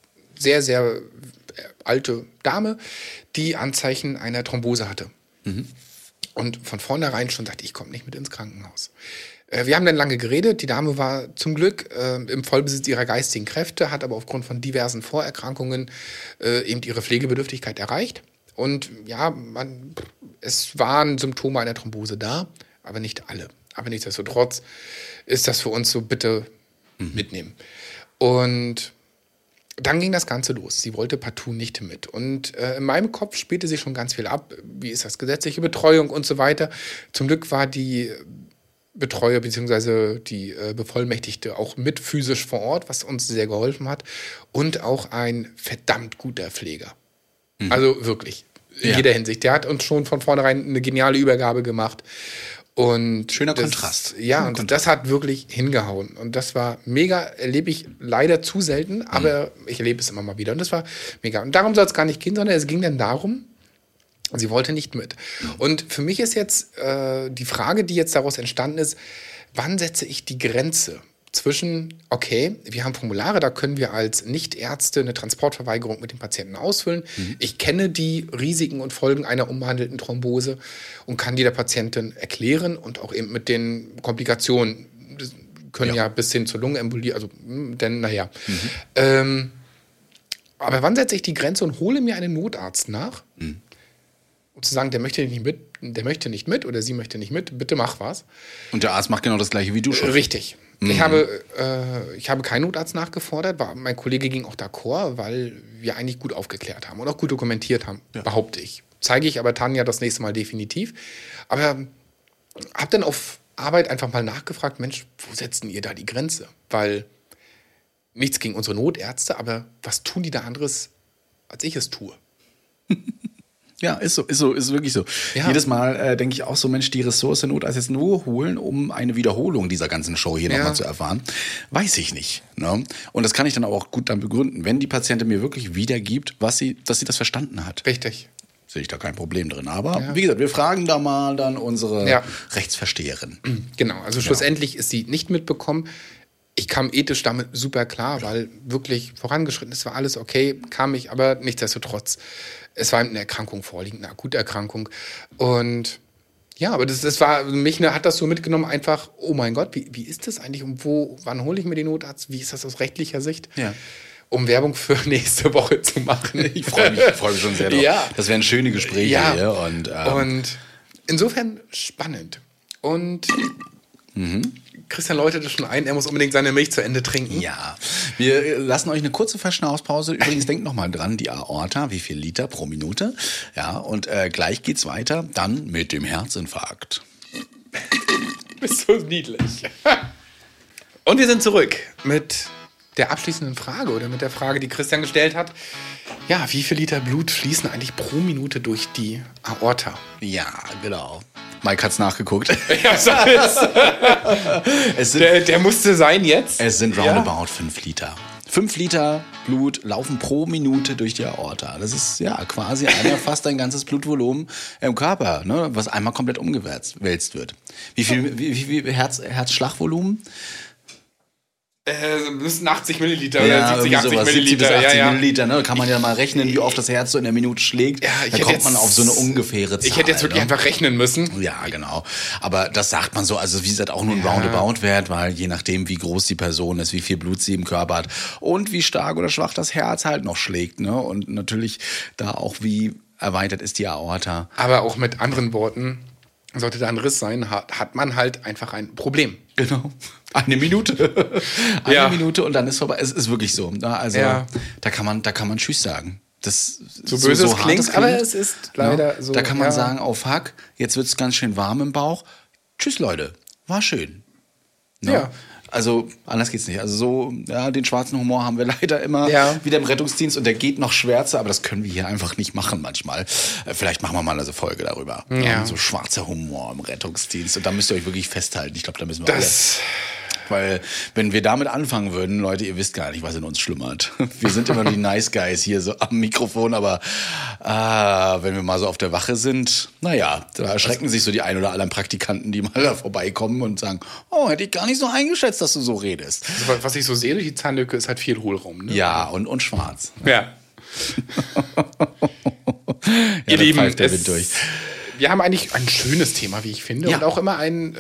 sehr, sehr alte Dame, die Anzeichen einer Thrombose hatte. Und von vornherein schon sagte, ich komme nicht mit ins Krankenhaus. Wir haben dann lange geredet. Die Dame war zum Glück im Vollbesitz ihrer geistigen Kräfte, hat aber aufgrund von diversen Vorerkrankungen eben ihre Pflegebedürftigkeit erreicht. Und ja, es waren Symptome einer Thrombose da, aber nicht alle. Aber nichtsdestotrotz ist das für uns so, bitte mitnehmen. Und dann ging das Ganze los. Sie wollte partout nicht mit. Und in meinem Kopf spielte sich schon ganz viel ab. Wie ist das, gesetzliche Betreuung und so weiter. Zum Glück war die Betreuer bzw. die Bevollmächtigte auch mit physisch vor Ort, was uns sehr geholfen hat. Und auch ein verdammt guter Pfleger. Also wirklich, in jeder Hinsicht. Der hat uns schon von vornherein eine geniale Übergabe gemacht. Und schöner Kontrast. Ja, und das hat wirklich hingehauen. Und das war mega, erlebe ich leider zu selten, aber ich erlebe es immer mal wieder. Und das war mega. Und darum soll es gar nicht gehen, sondern es ging dann darum, sie wollte nicht mit. Und für mich ist jetzt die Frage, die jetzt daraus entstanden ist, wann setze ich die Grenze zwischen, okay, wir haben Formulare, da können wir als Nichtärzte eine Transportverweigerung mit dem Patienten ausfüllen. Ich kenne die Risiken und Folgen einer umbehandelten Thrombose und kann die der Patientin erklären und auch eben mit den Komplikationen, das können ja bis hin zur Lungenembolie, also denn naja. Aber wann setze ich die Grenze und hole mir einen Notarzt nach? Um zu sagen, der möchte nicht mit oder sie möchte nicht mit, bitte mach was. Und der Arzt macht genau das Gleiche wie du schon. Richtig. Ich habe keinen Notarzt nachgefordert, mein Kollege ging auch d'accord, weil wir eigentlich gut aufgeklärt haben und auch gut dokumentiert haben, behaupte ich. Zeige ich aber Tanja das nächste Mal definitiv. Aber habe dann auf Arbeit einfach mal nachgefragt, Mensch, wo setzen ihr da die Grenze? Weil nichts gegen unsere Notärzte, aber was tun die da anderes, als ich es tue? Ja, ist wirklich so. Ja. Jedes Mal denke ich auch so, Mensch, die Ressource Notarzt jetzt nur holen, um eine Wiederholung dieser ganzen Show hier nochmal zu erfahren, weiß ich nicht. Ne? Und das kann ich dann auch gut dann begründen, wenn die Patientin mir wirklich wiedergibt, dass sie das verstanden hat. Richtig. Sehe ich da kein Problem drin. Aber wie gesagt, wir fragen da mal dann unsere Rechtsversteherin. Genau, also schlussendlich ist sie nicht mitbekommen. Ich kam ethisch damit super klar, weil wirklich vorangeschritten, es war alles okay, kam ich, aber nichtsdestotrotz. Es war eine Erkrankung vorliegend, eine Akuterkrankung. Und ja, aber das war, mich hat das so mitgenommen, einfach, oh mein Gott, wie ist das eigentlich und wann hole ich mir den Notarzt? Wie ist das aus rechtlicher Sicht? Ja. Um Werbung für nächste Woche zu machen. Ich freue mich schon sehr drauf. Ja. Das wären schöne Gespräche hier. Und insofern spannend. Und Christian läutet das schon ein, er muss unbedingt seine Milch zu Ende trinken. Ja, wir lassen euch eine kurze Verschnaufspause. Übrigens, denkt noch mal dran, die Aorta, wie viel Liter pro Minute. Ja, und gleich geht's weiter, dann mit dem Herzinfarkt. Du bist so niedlich. Und wir sind zurück mit der abschließenden Frage oder mit der Frage, die Christian gestellt hat. Ja, wie viel Liter Blut fließen eigentlich pro Minute durch die Aorta? Ja, genau. Mike hat's nachgeguckt. Ja, der musste sein jetzt. Es sind roundabout 5 Liter. 5 Liter Blut laufen pro Minute durch die Aorta. Das ist ja quasi fast ein ganzes Blutvolumen im Körper, ne, was einmal komplett umgewälzt wird. Wie viel Herzschlagvolumen? Müssen 80 Milliliter oder 70, 80 Milliliter. 70 bis 80 Milliliter, ne? Da kann man ja mal rechnen, wie oft das Herz so in der Minute schlägt. Ja, da kommt man auf so eine ungefähre Zahl. Ich hätte jetzt wirklich einfach rechnen müssen. Ja, genau. Aber das sagt man so, also wie gesagt, auch nur ein Roundabout-Wert, weil je nachdem, wie groß die Person ist, wie viel Blut sie im Körper hat und wie stark oder schwach das Herz halt noch schlägt, ne? Und natürlich da auch, wie erweitert ist die Aorta. Aber auch mit anderen Worten, sollte da ein Riss sein, hat man halt einfach ein Problem. Genau. Eine Minute. Eine Minute und dann ist vorbei. Es ist wirklich so. Also da kann man Tschüss sagen. Das so böse es klingt, aber es ist leider so. Da kann man sagen, oh fuck, jetzt wird es ganz schön warm im Bauch. Tschüss, Leute. War schön. Ne? Ja. Also anders geht's nicht. Also so, den schwarzen Humor haben wir leider immer wieder im Rettungsdienst und der geht noch schwärzer, aber das können wir hier einfach nicht machen manchmal. Vielleicht machen wir mal eine Folge darüber. So schwarzer Humor im Rettungsdienst und da müsst ihr euch wirklich festhalten. Ich glaube, da müssen wir Weil, wenn wir damit anfangen würden, Leute, ihr wisst gar nicht, was in uns schlummert. Wir sind immer die Nice Guys hier so am Mikrofon, aber wenn wir mal so auf der Wache sind, naja, da erschrecken sich so die ein oder anderen Praktikanten, die mal da vorbeikommen und sagen, oh, hätte ich gar nicht so eingeschätzt, dass du so redest. Also, was ich so sehe durch die Zahnlücke, ist halt viel Hohlraum. Ne? Ja, und schwarz. Ja. Ihr Lieben, der Wind durch. Wir haben eigentlich ein schönes Thema, wie ich finde. Ja. Und auch immer ein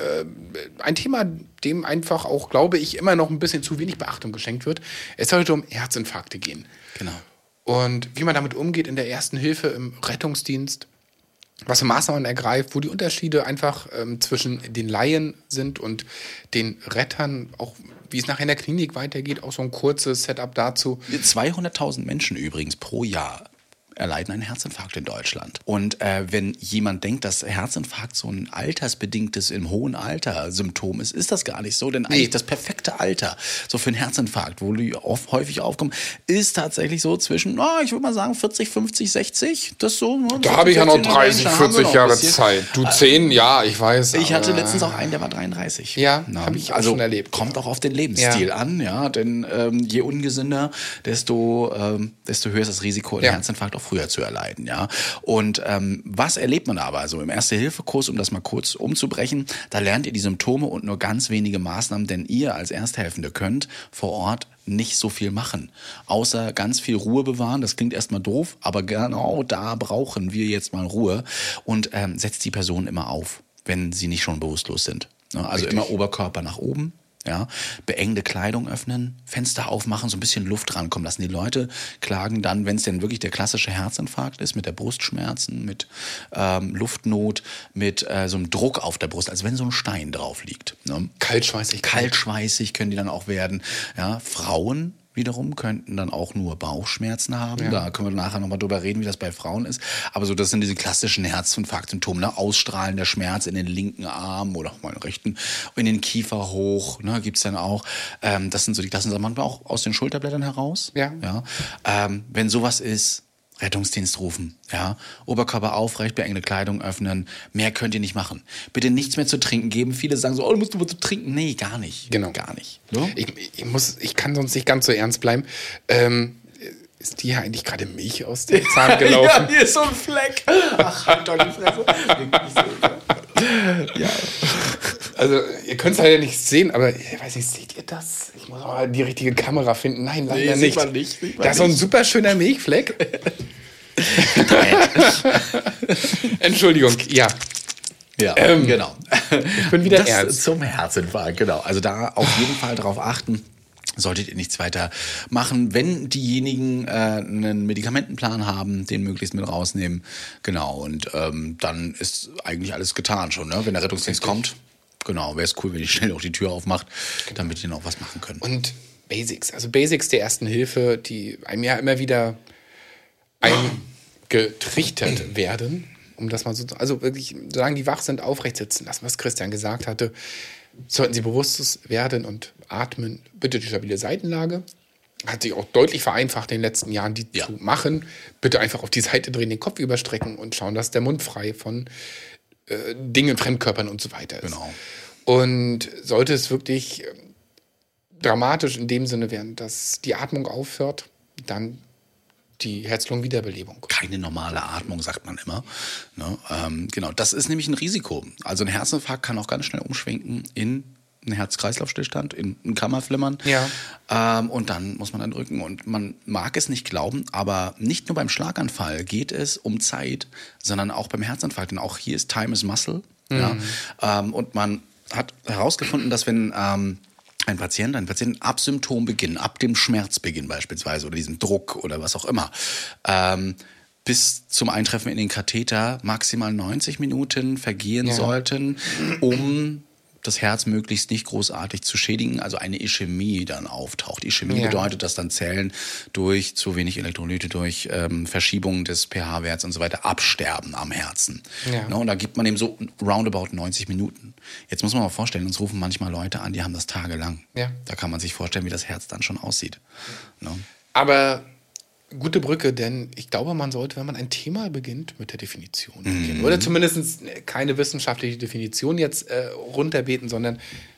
Thema, dem einfach auch, glaube ich, immer noch ein bisschen zu wenig Beachtung geschenkt wird. Es soll heute um Herzinfarkte gehen. Genau. Und wie man damit umgeht in der ersten Hilfe im Rettungsdienst, was für Maßnahmen ergreift, wo die Unterschiede einfach zwischen den Laien sind und den Rettern, auch wie es nachher in der Klinik weitergeht, auch so ein kurzes Setup dazu. 200.000 Menschen übrigens pro Jahr erleiden einen Herzinfarkt in Deutschland. Und wenn jemand denkt, dass Herzinfarkt so ein altersbedingtes, im hohen Alter Symptom ist, ist das gar nicht so. Denn eigentlich das perfekte Alter so für einen Herzinfarkt, wo die häufig aufkommen, ist tatsächlich so zwischen, ich würde mal sagen, 40, 50, 60. Das so. Da habe ich ja noch 30, 40 Jahre bisschen Zeit. Du 10, ja, ich weiß. Ich hatte letztens auch einen, der war 33. Ja, habe ich auch schon erlebt. Kommt auch auf den Lebensstil an, ja. Denn je ungesünder, desto höher ist das Risiko, einen Herzinfarkt auch früher zu erleiden, ja. Und was erlebt man aber? Also im Erste-Hilfe-Kurs, um das mal kurz umzubrechen, da lernt ihr die Symptome und nur ganz wenige Maßnahmen, denn ihr als Ersthelfende könnt vor Ort nicht so viel machen, außer ganz viel Ruhe bewahren. Das klingt erstmal doof, aber genau da brauchen wir jetzt mal Ruhe und setzt die Person immer auf, wenn sie nicht schon bewusstlos sind. Also richtig. Immer Oberkörper nach oben. Ja, beengte Kleidung öffnen, Fenster aufmachen, so ein bisschen Luft rankommen lassen. Die Leute klagen dann, wenn es denn wirklich der klassische Herzinfarkt ist, mit der Brustschmerzen, mit Luftnot, mit so einem Druck auf der Brust, als wenn so ein Stein drauf liegt. Ne? Kaltschweißig können die dann auch werden. Ja, Frauen wiederum könnten dann auch nur Bauchschmerzen haben. Ja. Da können wir nachher nochmal drüber reden, wie das bei Frauen ist. Aber so, das sind diese klassischen Herzinfarktsymptome, ne? Ausstrahlender Schmerz in den linken Arm oder auch mal in den rechten, in den Kiefer hoch, ne? Gibt's dann auch. Das sind manchmal auch aus den Schulterblättern heraus. Ja. Wenn sowas ist, Rettungsdienst rufen, ja, Oberkörper aufrecht, beengte Kleidung öffnen, mehr könnt ihr nicht machen. Bitte nichts mehr zu trinken geben. Viele sagen so, du musst was zu trinken. Nee, gar nicht. Genau. Gar nicht. So? Ich kann sonst nicht ganz so ernst bleiben. Ist dir eigentlich gerade Milch aus dem Zahn gelaufen? Ja, hier ist so ein Fleck. Ach, halt doch die Fresse. Ja. Also, ihr könnt es leider nicht sehen, aber ich weiß nicht, seht ihr das? Ich muss mal die richtige Kamera finden. Nein, leider nicht. Da ist so ein super schöner Milchfleck. Entschuldigung, ja. Ja, genau. Ich bin wieder ernst. Zum Herzinfarkt, genau. Also da auf jeden Fall drauf achten. Solltet ihr nichts weiter machen. Wenn diejenigen einen Medikamentenplan haben, den möglichst mit rausnehmen. Genau, und dann ist eigentlich alles getan schon, ne? Wenn der Rettungsdienst kommt. Genau, wäre es cool, wenn die schnell auch die Tür aufmacht, damit die noch was machen können. Und Basics der ersten Hilfe, die einem ja immer wieder eingetrichtert werden, um das mal so, also wirklich, solange die wach sind, aufrecht sitzen lassen, was Christian gesagt hatte, sollten sie bewusst werden und atmen. Bitte die stabile Seitenlage. Hat sich auch deutlich vereinfacht in den letzten Jahren, die zu machen. Bitte einfach auf die Seite drehen, den Kopf überstrecken und schauen, dass der Mund frei von Dingen, Fremdkörpern und so weiter ist. Genau. Und sollte es wirklich dramatisch in dem Sinne werden, dass die Atmung aufhört, dann die Herz-Lungen-Wiederbelebung. Keine normale Atmung, sagt man immer. Ne? Genau, das ist nämlich ein Risiko. Also ein Herzinfarkt kann auch ganz schnell umschwenken in einen Herz-Kreislauf-Stillstand, in ein Kammerflimmern. Ja. Und dann muss man dann drücken. Und man mag es nicht glauben, aber nicht nur beim Schlaganfall geht es um Zeit, sondern auch beim Herzinfarkt. Denn auch hier ist Time is Muscle. Mhm. Ja? Und man hat herausgefunden, dass wenn ein Patient ab Symptombeginn, ab dem Schmerzbeginn beispielsweise oder diesem Druck oder was auch immer, bis zum Eintreffen in den Katheter maximal 90 Minuten vergehen sollten, um das Herz möglichst nicht großartig zu schädigen, also eine Ischämie dann auftaucht. Ischämie bedeutet, dass dann Zellen durch zu wenig Elektrolyte, durch Verschiebung des pH-Werts und so weiter absterben am Herzen. Ja. Ne, und da gibt man eben so roundabout 90 Minuten. Jetzt muss man mal vorstellen, uns rufen manchmal Leute an, die haben das tagelang. Ja. Da kann man sich vorstellen, wie das Herz dann schon aussieht. Ne? Aber gute Brücke, denn ich glaube, man sollte, wenn man ein Thema beginnt, mit der Definition beginnen. Oder zumindest keine wissenschaftliche Definition jetzt runterbeten, sondern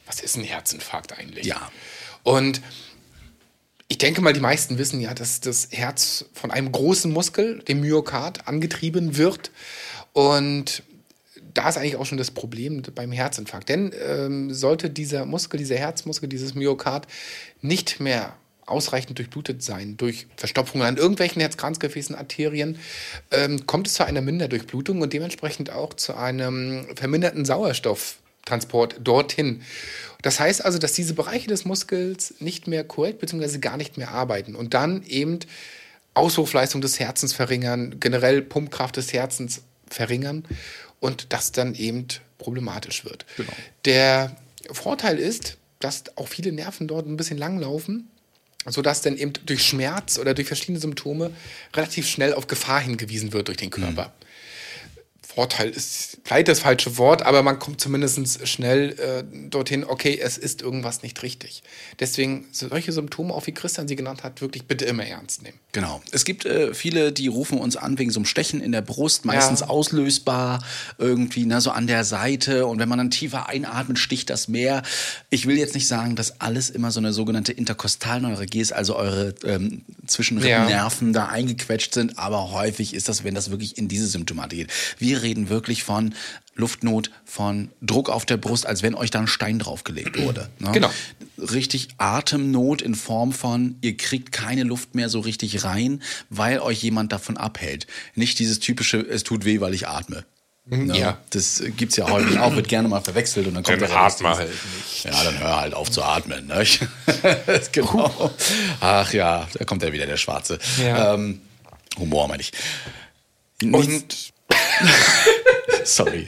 was ist ein Herzinfarkt eigentlich? Ja. Und ich denke mal, die meisten wissen ja, dass das Herz von einem großen Muskel, dem Myokard, angetrieben wird. Und da ist eigentlich auch schon das Problem beim Herzinfarkt. Denn sollte dieser Muskel, dieser Herzmuskel, dieses Myokard nicht mehr ausreichend durchblutet sein durch Verstopfungen an irgendwelchen Herzkranzgefäßen, Arterien, kommt es zu einer Minderdurchblutung und dementsprechend auch zu einem verminderten Sauerstofftransport dorthin. Das heißt also, dass diese Bereiche des Muskels nicht mehr korrekt bzw. gar nicht mehr arbeiten und dann eben Auswurfleistung des Herzens verringern, generell Pumpkraft des Herzens verringern und das dann eben problematisch wird. Genau. Der Vorteil ist, dass auch viele Nerven dort ein bisschen langlaufen, sodass dann eben durch Schmerz oder durch verschiedene Symptome relativ schnell auf Gefahr hingewiesen wird durch den Körper. Vorteil ist vielleicht das falsche Wort, aber man kommt zumindest schnell dorthin, okay, es ist irgendwas nicht richtig. Deswegen solche Symptome, auch wie Christian sie genannt hat, wirklich bitte immer ernst nehmen. Genau. Es gibt viele, die rufen uns an wegen so einem Stechen in der Brust, meistens auslösbar irgendwie, so an der Seite. Und wenn man dann tiefer einatmet, sticht das mehr. Ich will jetzt nicht sagen, dass alles immer so eine sogenannte Interkostalneuralgie ist, also eure Zwischenrippennerven da eingequetscht sind. Aber häufig ist das, wenn das wirklich in diese Symptomatik geht. Wir reden wirklich von Luftnot, von Druck auf der Brust, als wenn euch da ein Stein draufgelegt wurde. Ne? Genau. Richtig Atemnot in Form von, ihr kriegt keine Luft mehr so richtig rein, weil euch jemand davon abhält. Nicht dieses typische, es tut weh, weil ich atme. Ne? Ja. Das gibt's ja häufig auch, wird gerne mal verwechselt und dann kommt Dann der atme halt nicht. Ja, dann hör halt auf zu atmen. Ne? Genau. Ach ja, da kommt ja wieder der Schwarze. Ja. Humor meine ich. Und Sorry.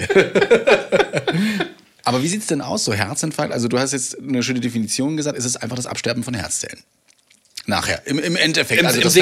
Aber wie sieht's denn aus, so Herzinfarkt? Also du hast jetzt eine schöne Definition gesagt, es ist einfach das Absterben von Herzzellen. Nachher, im Endeffekt.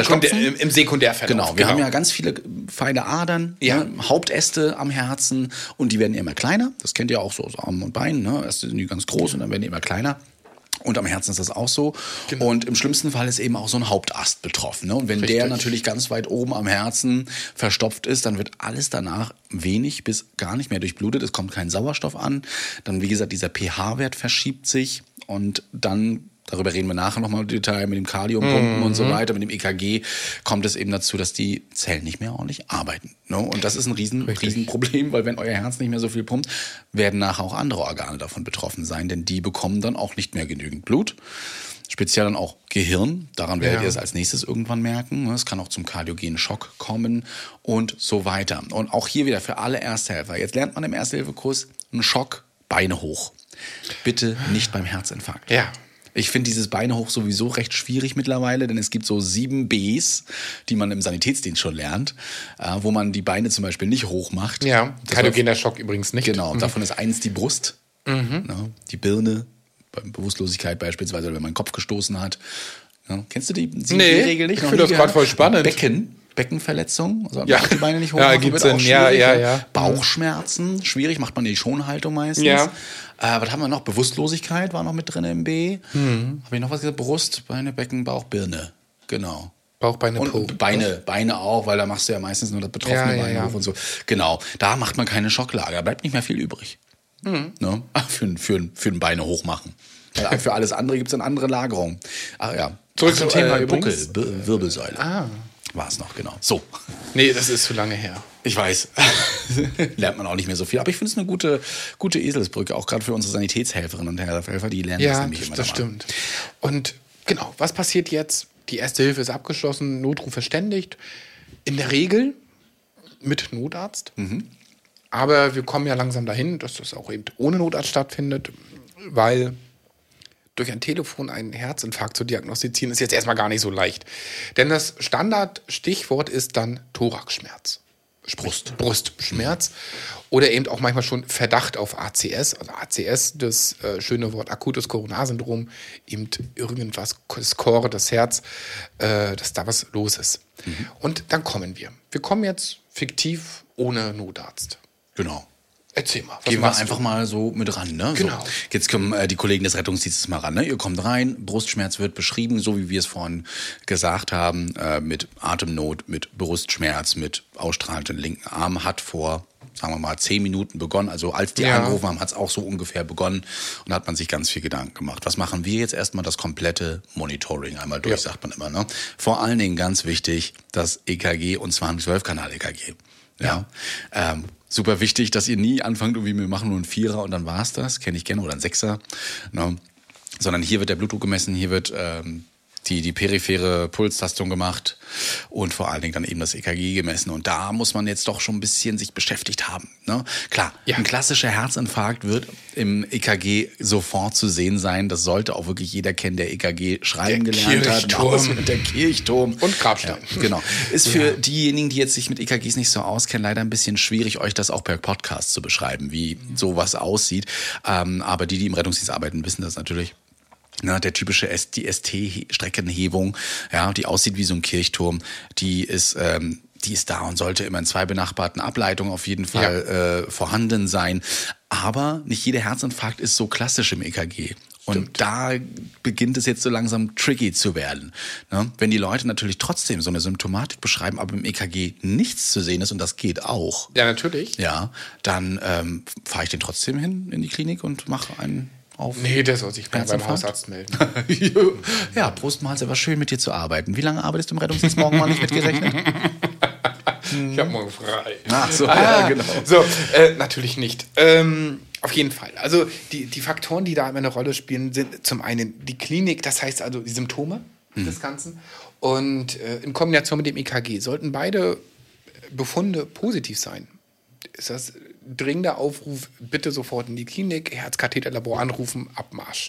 Im Sekundärverlauf. Genau, wir haben ja ganz viele feine Adern, Hauptäste am Herzen und die werden immer kleiner. Das kennt ihr auch so aus Armen und Beinen. Ne? Erst sind die ganz groß und dann werden die immer kleiner. Und am Herzen ist das auch so. Genau. Und im schlimmsten Fall ist eben auch so ein Hauptast betroffen. Ne? Und wenn der natürlich ganz weit oben am Herzen verstopft ist, dann wird alles danach wenig bis gar nicht mehr durchblutet. Es kommt kein Sauerstoff an. Dann, wie gesagt, dieser pH-Wert verschiebt sich. Und dann, darüber reden wir nachher nochmal im Detail, mit dem Kardiopumpen und so weiter, mit dem EKG, kommt es eben dazu, dass die Zellen nicht mehr ordentlich arbeiten. Ne? Und das ist ein Riesenproblem, weil wenn euer Herz nicht mehr so viel pumpt, werden nachher auch andere Organe davon betroffen sein, denn die bekommen dann auch nicht mehr genügend Blut. Speziell dann auch Gehirn, daran werdet ihr es als nächstes irgendwann merken. Es kann auch zum kardiogenen Schock kommen und so weiter. Und auch hier wieder für alle Ersthelfer. Jetzt lernt man im Ersthilfekurs einen Schock, Beine hoch. Bitte nicht beim Herzinfarkt. Ja. Ich finde dieses Beine hoch sowieso recht schwierig mittlerweile, denn es gibt so 7 Bs, die man im Sanitätsdienst schon lernt, wo man die Beine zum Beispiel nicht hoch macht. Ja, kardiogener Schock übrigens nicht. Genau, davon ist eins die Brust, die Birne, bei Bewusstlosigkeit beispielsweise, wenn man den Kopf gestoßen hat. Ja, kennst du die 7B-Regel nicht? Ich finde das gerade voll spannend. Beckenverletzung, also die Beine nicht hoch ja, machen, gibt's wird auch schwierig. ja. Bauchschmerzen, schwierig, macht man die Schonhaltung meistens. Ja. Was haben wir noch? Bewusstlosigkeit war noch mit drin im B. Habe ich noch was gesagt? Brust, Beine, Becken, Bauch, Birne. Genau. Bauch, Beine, Po. Und Beine auch, weil da machst du ja meistens nur das betroffene Bein hoch und so. Genau, da macht man keine Schocklage, da bleibt nicht mehr viel übrig. Ne? Für ein Beine hochmachen. Weil für alles andere gibt es eine andere Lagerung. Ach ja. Zurück zum Thema übrigens. Buckel, Wirbelsäule. War es noch, genau. So. Nee, das ist zu lange her. Ich weiß. Lernt man auch nicht mehr so viel. Aber ich finde es eine gute Eselsbrücke, auch gerade für unsere Sanitätshelferinnen und Helfer, die lernen das nämlich immer. Ja, das stimmt. Und genau, was passiert jetzt? Die Erste Hilfe ist abgeschlossen, Notruf verständigt. In der Regel mit Notarzt. Aber wir kommen ja langsam dahin, dass das auch eben ohne Notarzt stattfindet, weil durch ein Telefon einen Herzinfarkt zu diagnostizieren, ist jetzt erstmal gar nicht so leicht. Denn das Standardstichwort ist dann Thoraxschmerz. Brustschmerz. Oder eben auch manchmal schon Verdacht auf ACS. Also ACS, das schöne Wort akutes Koronarsyndrom, eben irgendwas, das Core, das Herz, dass da was los ist. Und dann kommen wir. Wir kommen jetzt fiktiv ohne Notarzt. Genau. Erzähl mal. Gehen wir einfach mal so mit ran. Ne? Genau. So. Jetzt kommen die Kollegen des Rettungsdienstes mal ran. Ne? Ihr kommt rein, Brustschmerz wird beschrieben, so wie wir es vorhin gesagt haben, mit Atemnot, mit Brustschmerz, mit ausstrahlendem linken Arm, hat vor sagen wir mal, 10 Minuten begonnen. Also als die angerufen haben, hat es auch so ungefähr begonnen. Und da hat man sich ganz viel Gedanken gemacht. Was machen wir jetzt erstmal? Das komplette Monitoring einmal durch, sagt man immer. Ne? Vor allen Dingen ganz wichtig, das EKG, und zwar ein 12-Kanal-EKG. Ja. Super wichtig, dass ihr nie anfangt, irgendwie, wir machen nur einen 4er und dann war's das. Kenne ich gerne. Oder einen 6er. Ne? Sondern hier wird der Blutdruck gemessen, hier wird die periphere Pulstastung gemacht und vor allen Dingen dann eben das EKG gemessen. Und da muss man jetzt doch schon ein bisschen sich beschäftigt haben. Ne? Klar, ein klassischer Herzinfarkt wird im EKG sofort zu sehen sein. Das sollte auch wirklich jeder kennen, der EKG schreiben gelernt hat. Der Kirchturm. Und Grabstein. Ja, genau. Ist für diejenigen, die jetzt sich mit EKGs nicht so auskennen, leider ein bisschen schwierig, euch das auch per Podcast zu beschreiben, wie sowas aussieht. Aber die im Rettungsdienst arbeiten, wissen das natürlich. Na, der typische die ST-Streckenhebung, ja, die aussieht wie so ein Kirchturm, die ist da und sollte immer in 2 benachbarten Ableitungen auf jeden Fall vorhanden sein. Aber nicht jeder Herzinfarkt ist so klassisch im EKG. Und da beginnt es jetzt so langsam tricky zu werden. Ne? Wenn die Leute natürlich trotzdem so eine Symptomatik beschreiben, aber im EKG nichts zu sehen ist, und das geht auch. Ja, natürlich. Ja, dann fahre ich den trotzdem hin in die Klinik und mache einen auf. Nee, der soll sich beim Hausarzt melden. Ja, Prost Mahlzeit, war schön mit dir zu arbeiten. Wie lange arbeitest du im Rettungsdienst? Morgen mal nicht mitgerechnet? Ich hab morgen frei. Ach so, ja, genau. So, natürlich nicht. Auf jeden Fall. Also die Faktoren, die da immer eine Rolle spielen, sind zum einen die Klinik, das heißt also die Symptome des Ganzen. Und in Kombination mit dem EKG sollten beide Befunde positiv sein. Ist das dringender Aufruf, bitte sofort in die Klinik, Herzkatheterlabor anrufen, Abmarsch.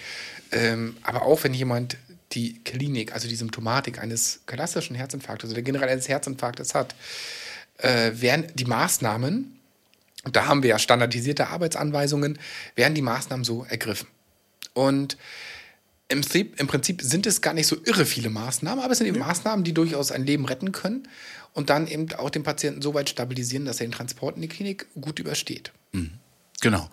Aber auch wenn jemand die Klinik, also die Symptomatik eines klassischen Herzinfarktes oder generell eines Herzinfarktes hat, werden die Maßnahmen, und da haben wir ja standardisierte Arbeitsanweisungen, werden die Maßnahmen so ergriffen. Und im Prinzip sind es gar nicht so irre viele Maßnahmen, aber es sind eben Maßnahmen, die durchaus ein Leben retten können und dann eben auch den Patienten so weit stabilisieren, dass er den Transport in die Klinik gut übersteht. Genau.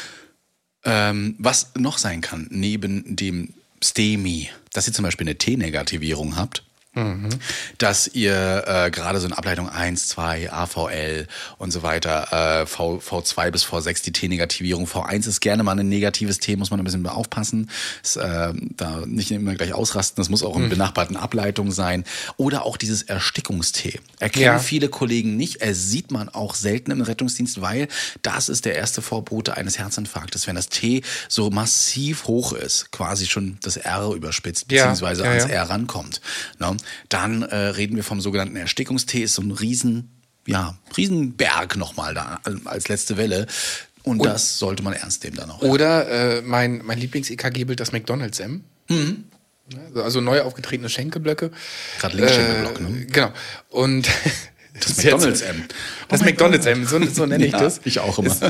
Was noch sein kann, neben dem STEMI, dass ihr zum Beispiel eine T-Negativierung habt, dass ihr gerade so in Ableitung 1, 2, AVL und so weiter, V2 bis V6 die T-Negativierung, V1 ist gerne mal ein negatives T, muss man ein bisschen aufpassen, da nicht immer gleich ausrasten, das muss auch in benachbarten Ableitungen sein. Oder auch dieses Erstickungst-T. Erkennen viele Kollegen nicht, sieht man auch selten im Rettungsdienst, weil das ist der erste Vorbote eines Herzinfarktes, wenn das T so massiv hoch ist, quasi schon das R überspitzt, beziehungsweise ans R rankommt. Ne? Dann reden wir vom sogenannten Erstickungstee, ist so ein Riesenberg nochmal da als letzte Welle. Und das sollte man ernst nehmen dann auch. Oder mein Lieblings-EKG-Bild, das McDonald's M. Also neu aufgetretene Schenkelblöcke. Gerade Linksschenkelblock, ne? Genau. Und das McDonald's M. Das McDonald's M, so nenne ich das. Ich auch immer.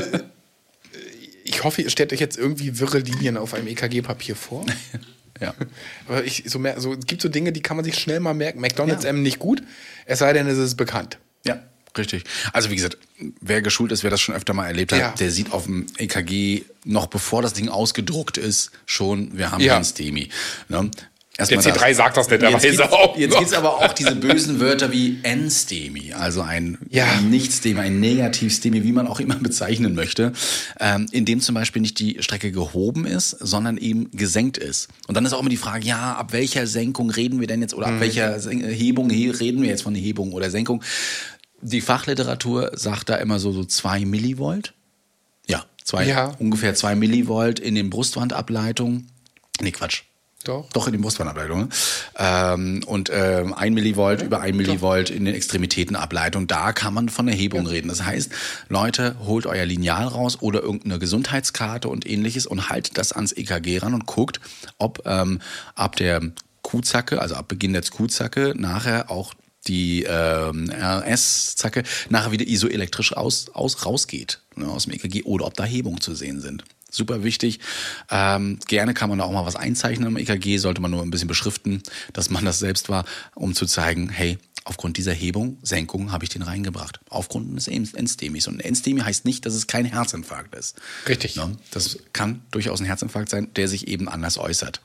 Ich hoffe, ihr stellt euch jetzt irgendwie wirre Linien auf einem EKG-Papier vor. Ja. Aber es gibt so Dinge, die kann man sich schnell mal merken. McDonald's M nicht gut, es sei denn, es ist bekannt. Ja, richtig. Also wie gesagt, wer geschult ist, wer das schon öfter mal erlebt hat, der sieht auf dem EKG, noch bevor das Ding ausgedruckt ist, schon, wir haben hier ein STEMI. Ne? Der C3 sagt das nicht, aber jetzt gibt es aber auch diese bösen Wörter wie N-STEMI, also ein Nicht-STEMI, ein Negativ-STEMI, wie man auch immer bezeichnen möchte, in dem zum Beispiel nicht die Strecke gehoben ist, sondern eben gesenkt ist. Und dann ist auch immer die Frage, ab welcher Senkung reden wir denn jetzt oder ab welcher Hebung reden wir jetzt von Hebung oder Senkung? Die Fachliteratur sagt da immer so 2 Millivolt. Ja, ungefähr 2 Millivolt in den Brustwandableitungen. Nee, Quatsch. Doch, in den Brustwandableitungen. Und 1 Millivolt über 1 Millivolt in den Extremitätenableitungen. Da kann man von Erhebung reden. Das heißt, Leute, holt euer Lineal raus oder irgendeine Gesundheitskarte und ähnliches und haltet das ans EKG ran und guckt, ob ab der Q-Zacke, also ab Beginn der Q-Zacke, nachher auch die RS-Zacke nachher wieder isoelektrisch rausgeht, ne, aus dem EKG, oder ob da Hebungen zu sehen sind. Super wichtig. Gerne kann man da auch mal was einzeichnen im EKG, sollte man nur ein bisschen beschriften, dass man das selbst war, um zu zeigen, hey, aufgrund dieser Hebung, Senkung habe ich den reingebracht. Aufgrund des N-STEMIs. Und ein N-STEMI heißt nicht, dass es kein Herzinfarkt ist. Richtig. Ja, das kann durchaus ein Herzinfarkt sein, der sich eben anders äußert.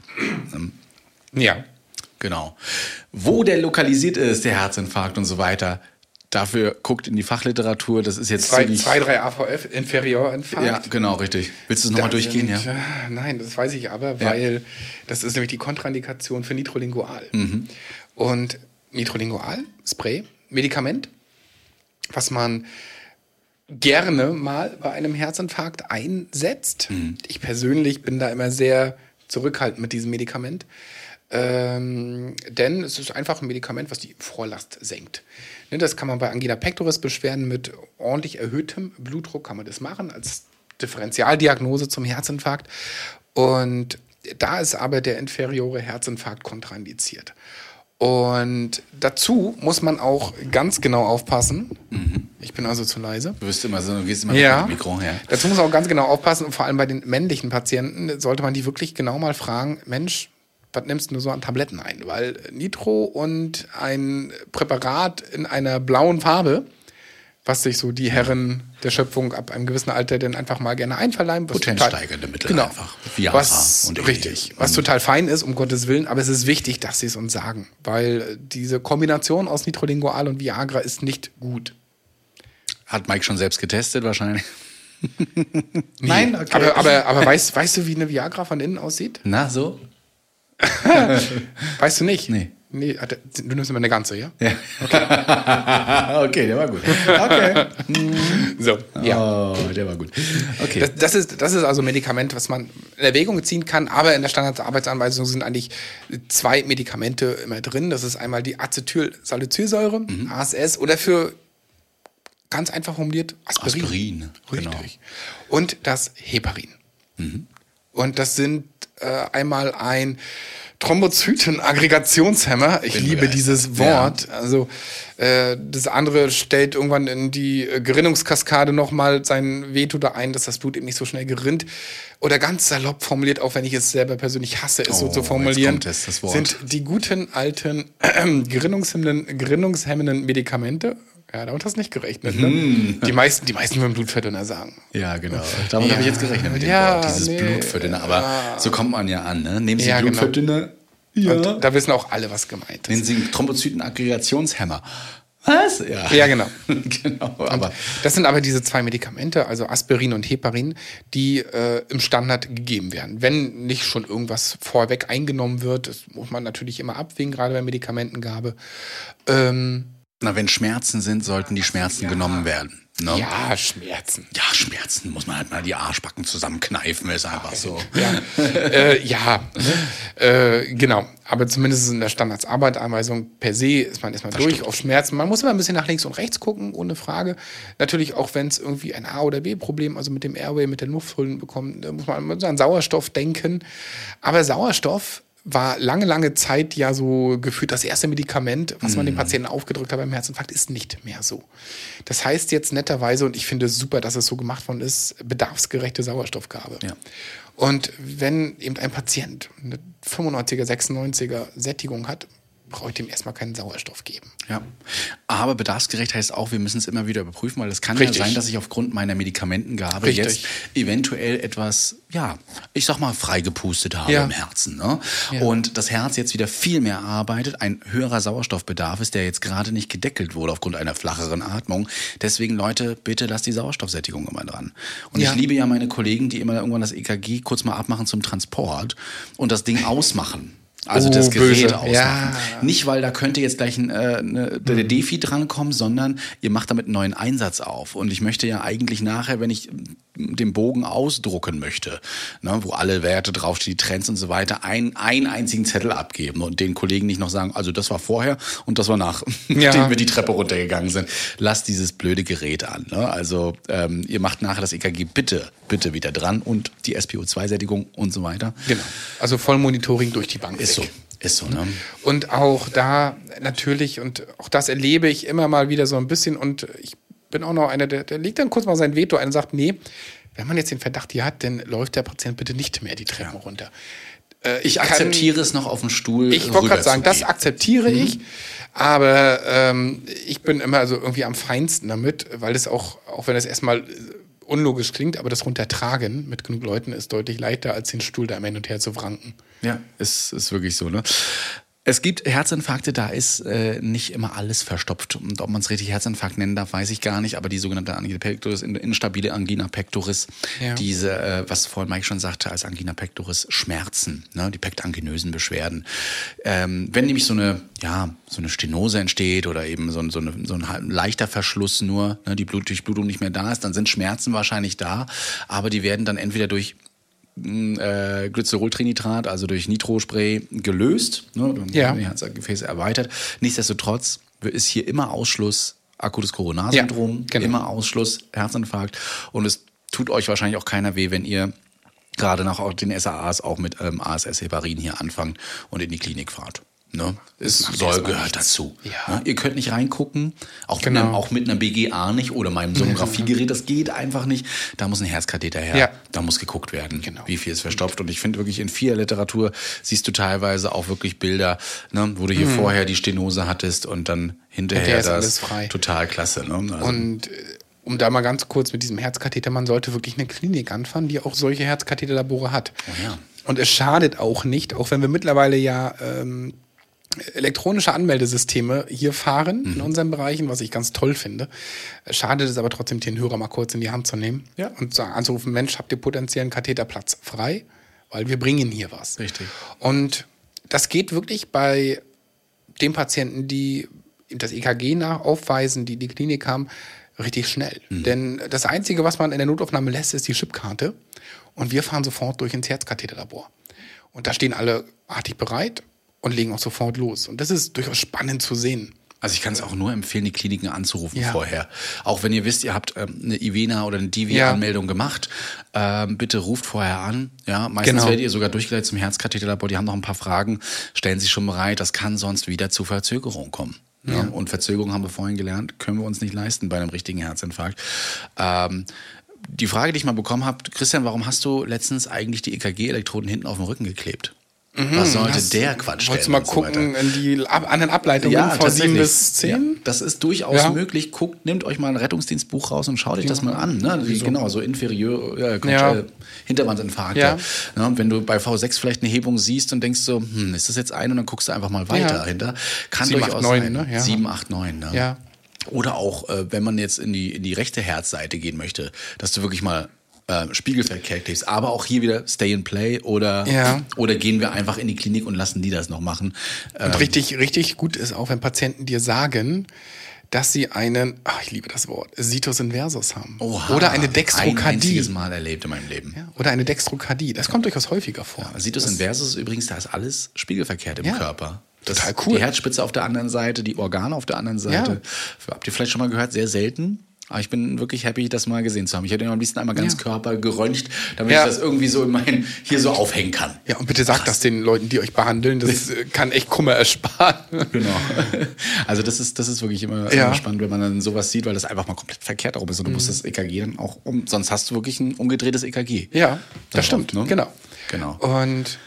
Ja. Genau. Wo der lokalisiert ist, der Herzinfarkt und so weiter, dafür guckt in die Fachliteratur. Das ist jetzt 2-3 AVF, Inferiorinfarkt. Ja, genau, richtig. Willst du es nochmal durchgehen? Ja. Nein, das weiß ich aber, weil das ist nämlich die Kontraindikation für Nitrolingual. Und Nitrolingual, Spray, Medikament, was man gerne mal bei einem Herzinfarkt einsetzt. Ich persönlich bin da immer sehr zurückhaltend mit diesem Medikament. Denn es ist einfach ein Medikament, was die Vorlast senkt. Ne, das kann man bei Angina pectoris Beschwerden mit ordentlich erhöhtem Blutdruck kann man das machen als Differentialdiagnose zum Herzinfarkt. Und da ist aber der inferiore Herzinfarkt kontraindiziert. Und dazu muss man auch ganz genau aufpassen. Ich bin also zu leise. Du gehst immer mit dem Mikro her. Dazu muss man auch ganz genau aufpassen. Und vor allem bei den männlichen Patienten sollte man die wirklich genau mal fragen, Mensch, was nimmst du so an Tabletten ein? Weil Nitro und ein Präparat in einer blauen Farbe, was sich so die Herren der Schöpfung ab einem gewissen Alter dann einfach mal gerne einverleiben. Potenzsteigernde Mittel genau, einfach. Viagra was total fein ist, um Gottes Willen, aber es ist wichtig, dass sie es uns sagen, weil diese Kombination aus Nitrolingual und Viagra ist nicht gut. Hat Mike schon selbst getestet wahrscheinlich? Nein, okay. aber weißt du, wie eine Viagra von innen aussieht? Na, so? Weißt du nicht? Nee. Du nimmst immer eine ganze, ja? Ja. Okay, der war gut. Okay. So, ja. Oh, der war gut. Okay. Das ist also ein Medikament, was man in Erwägung ziehen kann, aber in der Standardarbeitsanweisung sind eigentlich 2 Medikamente immer drin. Das ist einmal die Acetylsalicylsäure, ASS, oder für ganz einfach formuliert Aspirin. Richtig. Genau. Und das Heparin. Und das sind einmal ein Thrombozytenaggregationshemmer. Ich liebe dieses Wort. Ja. Also das andere stellt irgendwann in die Gerinnungskaskade nochmal sein Veto da ein, dass das Blut eben nicht so schnell gerinnt. Oder ganz salopp formuliert, auch wenn ich es selber persönlich hasse, es so zu formulieren, das Wort. sind die guten alten gerinnungshemmenden Medikamente. Ja, damit hast du nicht gerechnet, ne? Die meisten würden Blutverdünner sagen. Ja, genau. Damit habe ich jetzt gerechnet mit dem Wort, dieses Blutverdünner. Aber so kommt man ja an, ne? Nehmen Sie Blutverdünner. Genau. Ja. Und da wissen auch alle, was gemeint ist. Nehmen Sie einen Thrombozytenaggregationshemmer. Was? Ja, genau. Genau. Aber das sind aber diese 2 Medikamente, also Aspirin und Heparin, die im Standard gegeben werden. Wenn nicht schon irgendwas vorweg eingenommen wird, das muss man natürlich immer abwägen, gerade bei Medikamentengabe. Wenn Schmerzen sind, sollten die Schmerzen genommen werden. Ne? Ja, Schmerzen. Ja, Schmerzen muss man halt mal die Arschbacken zusammenkneifen, ist einfach so. Genau. Aber zumindest in der Standardarbeitsanweisung per se ist man erstmal durch auf Schmerzen. Man muss immer ein bisschen nach links und rechts gucken, ohne Frage. Natürlich auch, wenn es irgendwie ein A- oder B-Problem, also mit dem Airway, mit den Luftröhren bekommt, da muss man an Sauerstoff denken. Aber Sauerstoff war lange Zeit ja so gefühlt das erste Medikament, was man dem Patienten aufgedrückt hat beim Herzinfarkt, ist nicht mehr so. Das heißt jetzt netterweise, und ich finde es super, dass es so gemacht worden ist, bedarfsgerechte Sauerstoffgabe. Ja. Und wenn eben ein Patient eine 95er, 96er Sättigung hat, brauche ich dem erstmal keinen Sauerstoff geben. Ja, aber bedarfsgerecht heißt auch, wir müssen es immer wieder überprüfen, weil es kann ja sein, dass ich aufgrund meiner Medikamentengabe jetzt eventuell etwas, ich sag mal, freigepustet habe im Herzen. Ne? Ja. Und das Herz jetzt wieder viel mehr arbeitet, ein höherer Sauerstoffbedarf ist, der jetzt gerade nicht gedeckelt wurde aufgrund einer flacheren Atmung. Deswegen, Leute, bitte lasst die Sauerstoffsättigung immer dran. Und ich liebe ja meine Kollegen, die immer irgendwann das EKG kurz mal abmachen zum Transport und das Ding ausmachen. Also das Gerät ausmachen. Ja. Nicht, weil da könnte jetzt gleich der Defi drankommen, sondern ihr macht damit einen neuen Einsatz auf. Und ich möchte ja eigentlich nachher, wenn ich den Bogen ausdrucken möchte, ne, wo alle Werte draufstehen, die Trends und so weiter, einen einzigen Zettel abgeben und den Kollegen nicht noch sagen, also das war vorher und das war nachdem wir die Treppe runtergegangen sind. Lasst dieses blöde Gerät an. Ne? Also ihr macht nachher das EKG bitte wieder dran und die SpO2-Sättigung und so weiter. Genau. Also Vollmonitoring durch die Bank. Ist so, ne? Und auch da natürlich, und auch das erlebe ich immer mal wieder so ein bisschen, und ich bin auch noch einer, der legt dann kurz mal sein Veto ein und sagt, nee, wenn man jetzt den Verdacht hier hat, dann läuft der Patient bitte nicht mehr die Treppen runter. Ich akzeptiere es noch auf dem Stuhl. Ich wollte gerade sagen, das akzeptiere ich, aber ich bin immer so irgendwie am feinsten damit, weil es auch wenn es erstmal unlogisch klingt, aber das Runtertragen mit genug Leuten ist deutlich leichter, als den Stuhl da immer hin und her zu wranken. Ja, ist wirklich so, ne? Es gibt Herzinfarkte, da ist nicht immer alles verstopft. Und ob man es richtig Herzinfarkt nennen darf, weiß ich gar nicht. Aber die sogenannte Angina pectoris, instabile Angina pectoris, diese, was vorhin Mike schon sagte, als Angina pectoris, Schmerzen, ne, die pektanginösen Beschwerden. Wenn nämlich so eine Stenose entsteht oder eben so ein leichter Verschluss nur, ne, die Durchblutung nicht mehr da ist, dann sind Schmerzen wahrscheinlich da. Aber die werden dann entweder durch Glyceroltrinitrat, also durch Nitrospray gelöst, ne, die Herzgefäße erweitert. Nichtsdestotrotz ist hier immer Ausschluss akutes Koronarsyndrom, immer Ausschluss Herzinfarkt und es tut euch wahrscheinlich auch keiner weh, wenn ihr gerade nach den SAAs auch mit ASS-Heparin hier anfangt und in die Klinik fahrt. Ne? Es gehört dazu. Ja. Ne? Ihr könnt nicht reingucken, auch mit einer BGA nicht oder meinem Sonographiegerät, das geht einfach nicht. Da muss ein Herzkatheter her, da muss geguckt werden, wie viel ist verstopft. Und ich finde wirklich in vieler Literatur siehst du teilweise auch wirklich Bilder, ne, wo du hier vorher die Stenose hattest und dann hinterher das total klasse. Ne? Also, und um da mal ganz kurz mit diesem Herzkatheter, man sollte wirklich eine Klinik anfangen, die auch solche Herzkatheterlabore hat. Oh ja. Und es schadet auch nicht, auch wenn wir mittlerweile elektronische Anmeldesysteme hier fahren in unseren Bereichen, was ich ganz toll finde. Schadet es aber trotzdem, den Hörer mal kurz in die Hand zu nehmen und anzurufen, Mensch, habt ihr potenziellen Katheterplatz frei? Weil wir bringen hier was. Richtig. Und das geht wirklich bei den Patienten, die das EKG aufweisen, die die Klinik haben, richtig schnell. Denn das Einzige, was man in der Notaufnahme lässt, ist die Chipkarte. Und wir fahren sofort durch ins Herzkatheterlabor. Und da stehen alle artig bereit und legen auch sofort los. Und das ist durchaus spannend zu sehen. Also ich kann es auch nur empfehlen, die Kliniken anzurufen vorher. Auch wenn ihr wisst, ihr habt eine IVENA oder eine DIVI-Anmeldung gemacht, bitte ruft vorher an. Ja, meistens werdet ihr sogar durchgeleitet zum Herzkatheterlabor. Die haben noch ein paar Fragen, stellen sich schon bereit. Das kann sonst wieder zu Verzögerungen kommen. Ja. Und Verzögerungen haben wir vorhin gelernt, können wir uns nicht leisten bei einem richtigen Herzinfarkt. Die Frage, die ich mal bekommen habe, Christian, warum hast du letztens eigentlich die EKG-Elektroden hinten auf dem Rücken geklebt? Was sollte der Quatsch Wolltest du mal gucken in die anderen Ableitungen von 7 bis 10? Ja, das ist durchaus möglich. Nehmt euch mal ein Rettungsdienstbuch raus und schaut euch das mal an. Ne? Genau, so Hinterwandinfarkte. Ja. Ja, wenn du bei V6 vielleicht eine Hebung siehst und denkst so, ist das jetzt ein? Und dann guckst du einfach mal weiter dahinter. Kann 7, durchaus 8, 9, sein. Ne? Ja. 7, 8, 9. Ne? Ja. Oder auch, wenn man jetzt in die rechte Herzseite gehen möchte, dass du wirklich mal Spiegelfeld klebst. Aber auch hier wieder Stay and Play oder gehen wir einfach in die Klinik und lassen die das noch machen. Und richtig gut ist auch, wenn Patienten dir sagen, dass sie einen, ich liebe das Wort, Situs inversus haben. Oha, oder eine Dextrokardie. Ein einziges Mal erlebt in meinem Leben. Ja, oder eine Dextrokardie. Das kommt durchaus häufiger vor. Ja, Situs inversus ist übrigens, da ist alles spiegelverkehrt im Körper. Total cool. Die Herzspitze auf der anderen Seite, die Organe auf der anderen Seite. Ja. Habt ihr vielleicht schon mal gehört, sehr selten. Aber ich bin wirklich happy, das mal gesehen zu haben. Ich hätte am liebsten einmal ganz Körper geröntgt, damit ich das irgendwie so hier so aufhängen kann. Ja, und bitte sagt das den Leuten, die euch behandeln. Das kann echt Kummer ersparen. Genau. Also das ist wirklich immer spannend, wenn man dann sowas sieht, weil das einfach mal komplett verkehrt darum ist. Und du musst das EKG dann auch sonst hast du wirklich ein umgedrehtes EKG. Ja, das stimmt. Ne? Genau. Und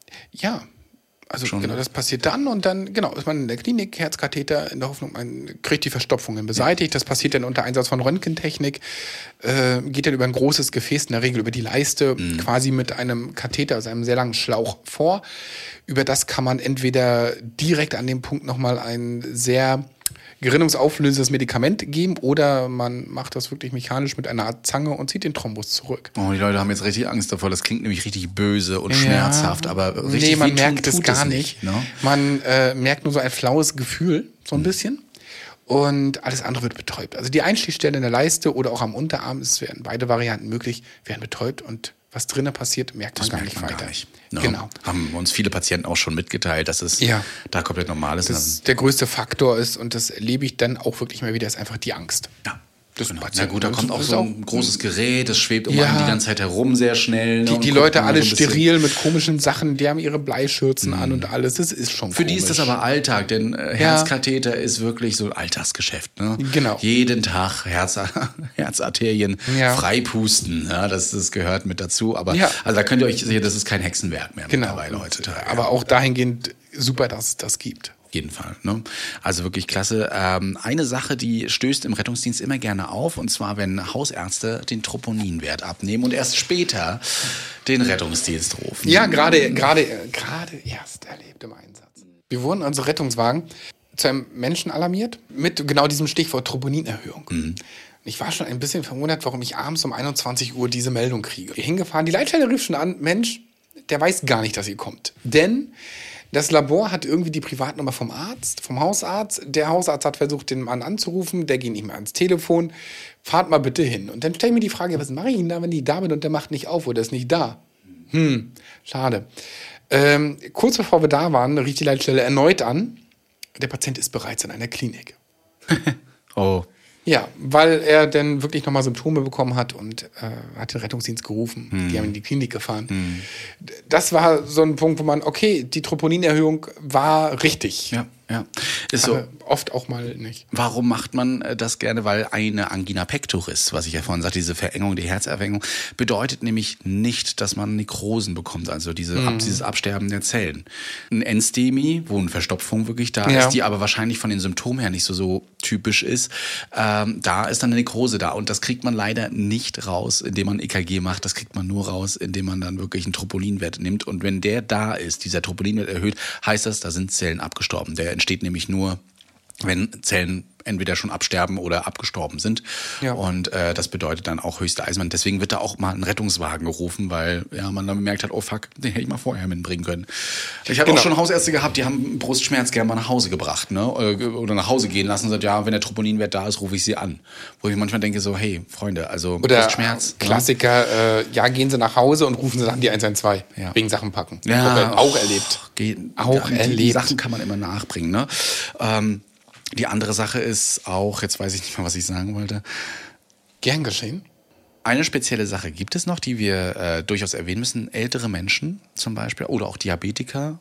also das passiert dann und dann, ist man in der Klinik, Herzkatheter, in der Hoffnung, man kriegt die Verstopfungen beseitigt. Das passiert dann unter Einsatz von Röntgentechnik, geht dann über ein großes Gefäß, in der Regel über die Leiste, quasi mit einem Katheter, also einem sehr langen Schlauch vor. Über das kann man entweder direkt an dem Punkt nochmal ein sehr gerinnungsauflösendes Medikament geben oder man macht das wirklich mechanisch mit einer Art Zange und zieht den Thrombus zurück. Oh, die Leute haben jetzt richtig Angst davor. Das klingt nämlich richtig böse und schmerzhaft, aber richtig man merkt es gar nicht. Ne? Man merkt nur so ein flaues Gefühl, so ein bisschen. Und alles andere wird betäubt. Also die Einstichstelle in der Leiste oder auch am Unterarm, es werden beide Varianten möglich, werden betäubt und was drinnen passiert, merkt man gar nicht weiter. No. Genau. Haben uns viele Patienten auch schon mitgeteilt, dass es da komplett normal ist. Das der größte Faktor ist, und das erlebe ich dann auch wirklich mal wieder, ist einfach die Angst. Ja. Na gut, da kommt auch so ein großes Gerät, das schwebt die ganze Zeit herum sehr schnell. Die Leute alle steril mit komischen Sachen, die haben ihre Bleischürzen an und alles, das ist schon Für die ist das aber Alltag, denn Herzkatheter ist wirklich so ein Alltagsgeschäft. Ne? Genau. Jeden Tag Herzarterien freipusten, das gehört mit dazu. Aber also da könnt ihr euch sicher, das ist kein Hexenwerk mehr mittlerweile heutzutage. Aber auch dahingehend super, dass es das gibt. Jeden Fall. Ne? Also wirklich klasse. Eine Sache, die stößt im Rettungsdienst immer gerne auf, und zwar, wenn Hausärzte den Troponinwert abnehmen und erst später den Rettungsdienst rufen. Ja, gerade erst erlebt im Einsatz. Wir wurden also Rettungswagen zu einem Menschen alarmiert mit genau diesem Stichwort Troponinerhöhung. Ich war schon ein bisschen verwundert, warum ich abends um 21 Uhr diese Meldung kriege. Wir hingefahren, die Leitstelle rief schon an, Mensch, der weiß gar nicht, dass ihr kommt. Denn das Labor hat irgendwie die Privatnummer vom Arzt, vom Hausarzt. Der Hausarzt hat versucht, den Mann anzurufen, der geht nicht mehr ans Telefon. Fahrt mal bitte hin. Und dann stelle ich mir die Frage, was mache ich denn da, wenn ich da bin und der macht nicht auf oder ist nicht da? Schade. Kurz bevor wir da waren, rief die Leitstelle erneut an. Der Patient ist bereits in einer Klinik. Oh. Ja, weil er dann wirklich nochmal Symptome bekommen hat und hat den Rettungsdienst gerufen. Die haben ihn in die Klinik gefahren. Das war so ein Punkt, wo man, okay, die Troponinerhöhung war richtig. Ja. Ist so. Oft auch mal nicht. Warum macht man das gerne? Weil eine Angina pectoris, was ich ja vorhin sagte, diese Verengung, die Herzerwärmung, bedeutet nämlich nicht, dass man Nekrosen bekommt, also dieses Absterben der Zellen. Ein Enstemie, wo eine Verstopfung wirklich da ist, die aber wahrscheinlich von den Symptomen her nicht so typisch ist, da ist dann eine Nekrose da. Und das kriegt man leider nicht raus, indem man EKG macht. Das kriegt man nur raus, indem man dann wirklich einen Troponinwert nimmt. Und wenn der da ist, dieser Troponinwert erhöht, heißt das, da sind Zellen abgestorben. Der entsteht nämlich nur, wenn Zellen entweder schon absterben oder abgestorben sind. Ja. Und das bedeutet dann auch höchste Eisenbahn. Deswegen wird da auch mal ein Rettungswagen gerufen, weil man dann bemerkt hat, oh fuck, den hätte ich mal vorher mitbringen können. Ich habe auch schon Hausärzte gehabt, die haben Brustschmerz gerne mal nach Hause gebracht, ne? Oder nach Hause gehen lassen und sagt, ja, wenn der Troponinwert da ist, rufe ich sie an. Wo ich manchmal denke so, hey, Freunde, also oder Brustschmerz. Klassiker, gehen Sie nach Hause und rufen Sie dann die 112 wegen Sachen packen. Ja, auch erlebt. Die Sachen kann man immer nachbringen, ne? Die andere Sache ist auch, jetzt weiß ich nicht mehr, was ich sagen wollte. Gern geschehen. Eine spezielle Sache gibt es noch, die wir durchaus erwähnen müssen. Ältere Menschen zum Beispiel oder auch Diabetiker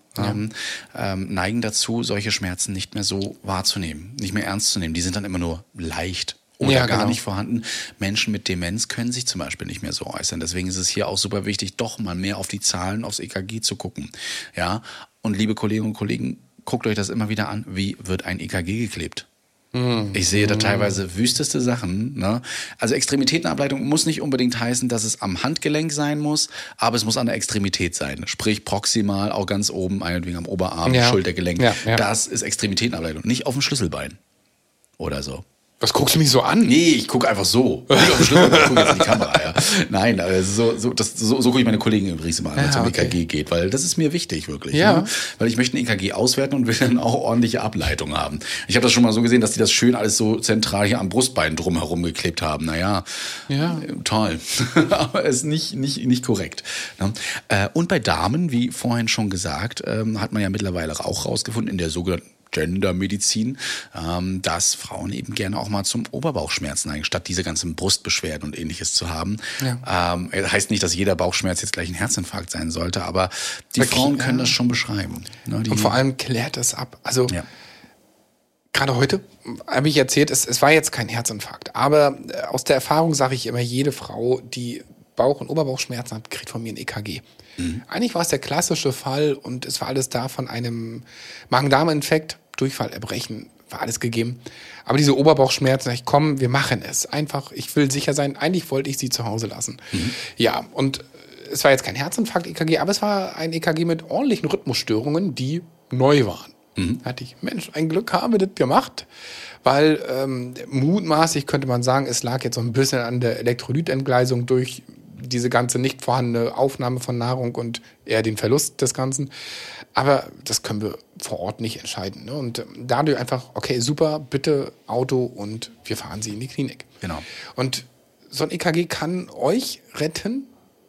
neigen dazu, solche Schmerzen nicht mehr so wahrzunehmen, nicht mehr ernst zu nehmen. Die sind dann immer nur leicht oder gar nicht vorhanden. Menschen mit Demenz können sich zum Beispiel nicht mehr so äußern. Deswegen ist es hier auch super wichtig, doch mal mehr auf die Zahlen, aufs EKG zu gucken. Ja? Und liebe Kolleginnen und Kollegen, guckt euch das immer wieder an, wie wird ein EKG geklebt. Ich sehe da teilweise wüsteste Sachen. Ne? Also Extremitätenableitung muss nicht unbedingt heißen, dass es am Handgelenk sein muss, aber es muss an der Extremität sein. Sprich proximal, auch ganz oben, meinetwegen am Oberarm, Schultergelenk. Ja. Das ist Extremitätenableitung, nicht auf dem Schlüsselbein oder so. Was guckst du mich so an? Nee, ich gucke einfach so. Nicht auf den Schlüssel, ich gucke jetzt in die Kamera. Ja. Nein, also so gucke ich meine Kollegen übrigens immer an, wenn es um EKG geht, weil das ist mir wichtig, wirklich. Ja. Ne? Weil ich möchte ein EKG auswerten und will dann auch ordentliche Ableitung haben. Ich habe das schon mal so gesehen, dass die das schön alles so zentral hier am Brustbein drumherum geklebt haben. Naja, toll. Aber ist nicht korrekt. Ne? Und bei Damen, wie vorhin schon gesagt, hat man ja mittlerweile auch rausgefunden in der sogenannten Gendermedizin, dass Frauen eben gerne auch mal zum Oberbauchschmerz neigen, statt diese ganzen Brustbeschwerden und Ähnliches zu haben. Ja. Heißt nicht, dass jeder Bauchschmerz jetzt gleich ein Herzinfarkt sein sollte, aber die Frauen können das schon beschreiben. Ne, und vor allem klärt es ab. Also gerade heute habe ich erzählt, es war jetzt kein Herzinfarkt, aber aus der Erfahrung sage ich immer, jede Frau, die Bauch- und Oberbauchschmerzen hat, kriegt von mir ein EKG. Eigentlich war es der klassische Fall und es war alles da von einem Magen-Darm-Infekt, Durchfall, Erbrechen, war alles gegeben. Aber diese Oberbauchschmerzen, komm, wir machen es. Einfach, ich will sicher sein, eigentlich wollte ich sie zu Hause lassen. Ja, und es war jetzt kein Herzinfarkt-EKG, aber es war ein EKG mit ordentlichen Rhythmusstörungen, die neu waren. Hatte ich, Mensch, ein Glück haben wir das gemacht, weil mutmaßlich könnte man sagen, es lag jetzt so ein bisschen an der Elektrolytentgleisung durch diese ganze nicht vorhandene Aufnahme von Nahrung und eher den Verlust des Ganzen. Aber das können wir vor Ort nicht entscheiden. Ne? Und dadurch einfach, okay, super, bitte Auto und wir fahren Sie in die Klinik. Genau. Und so ein EKG kann euch retten,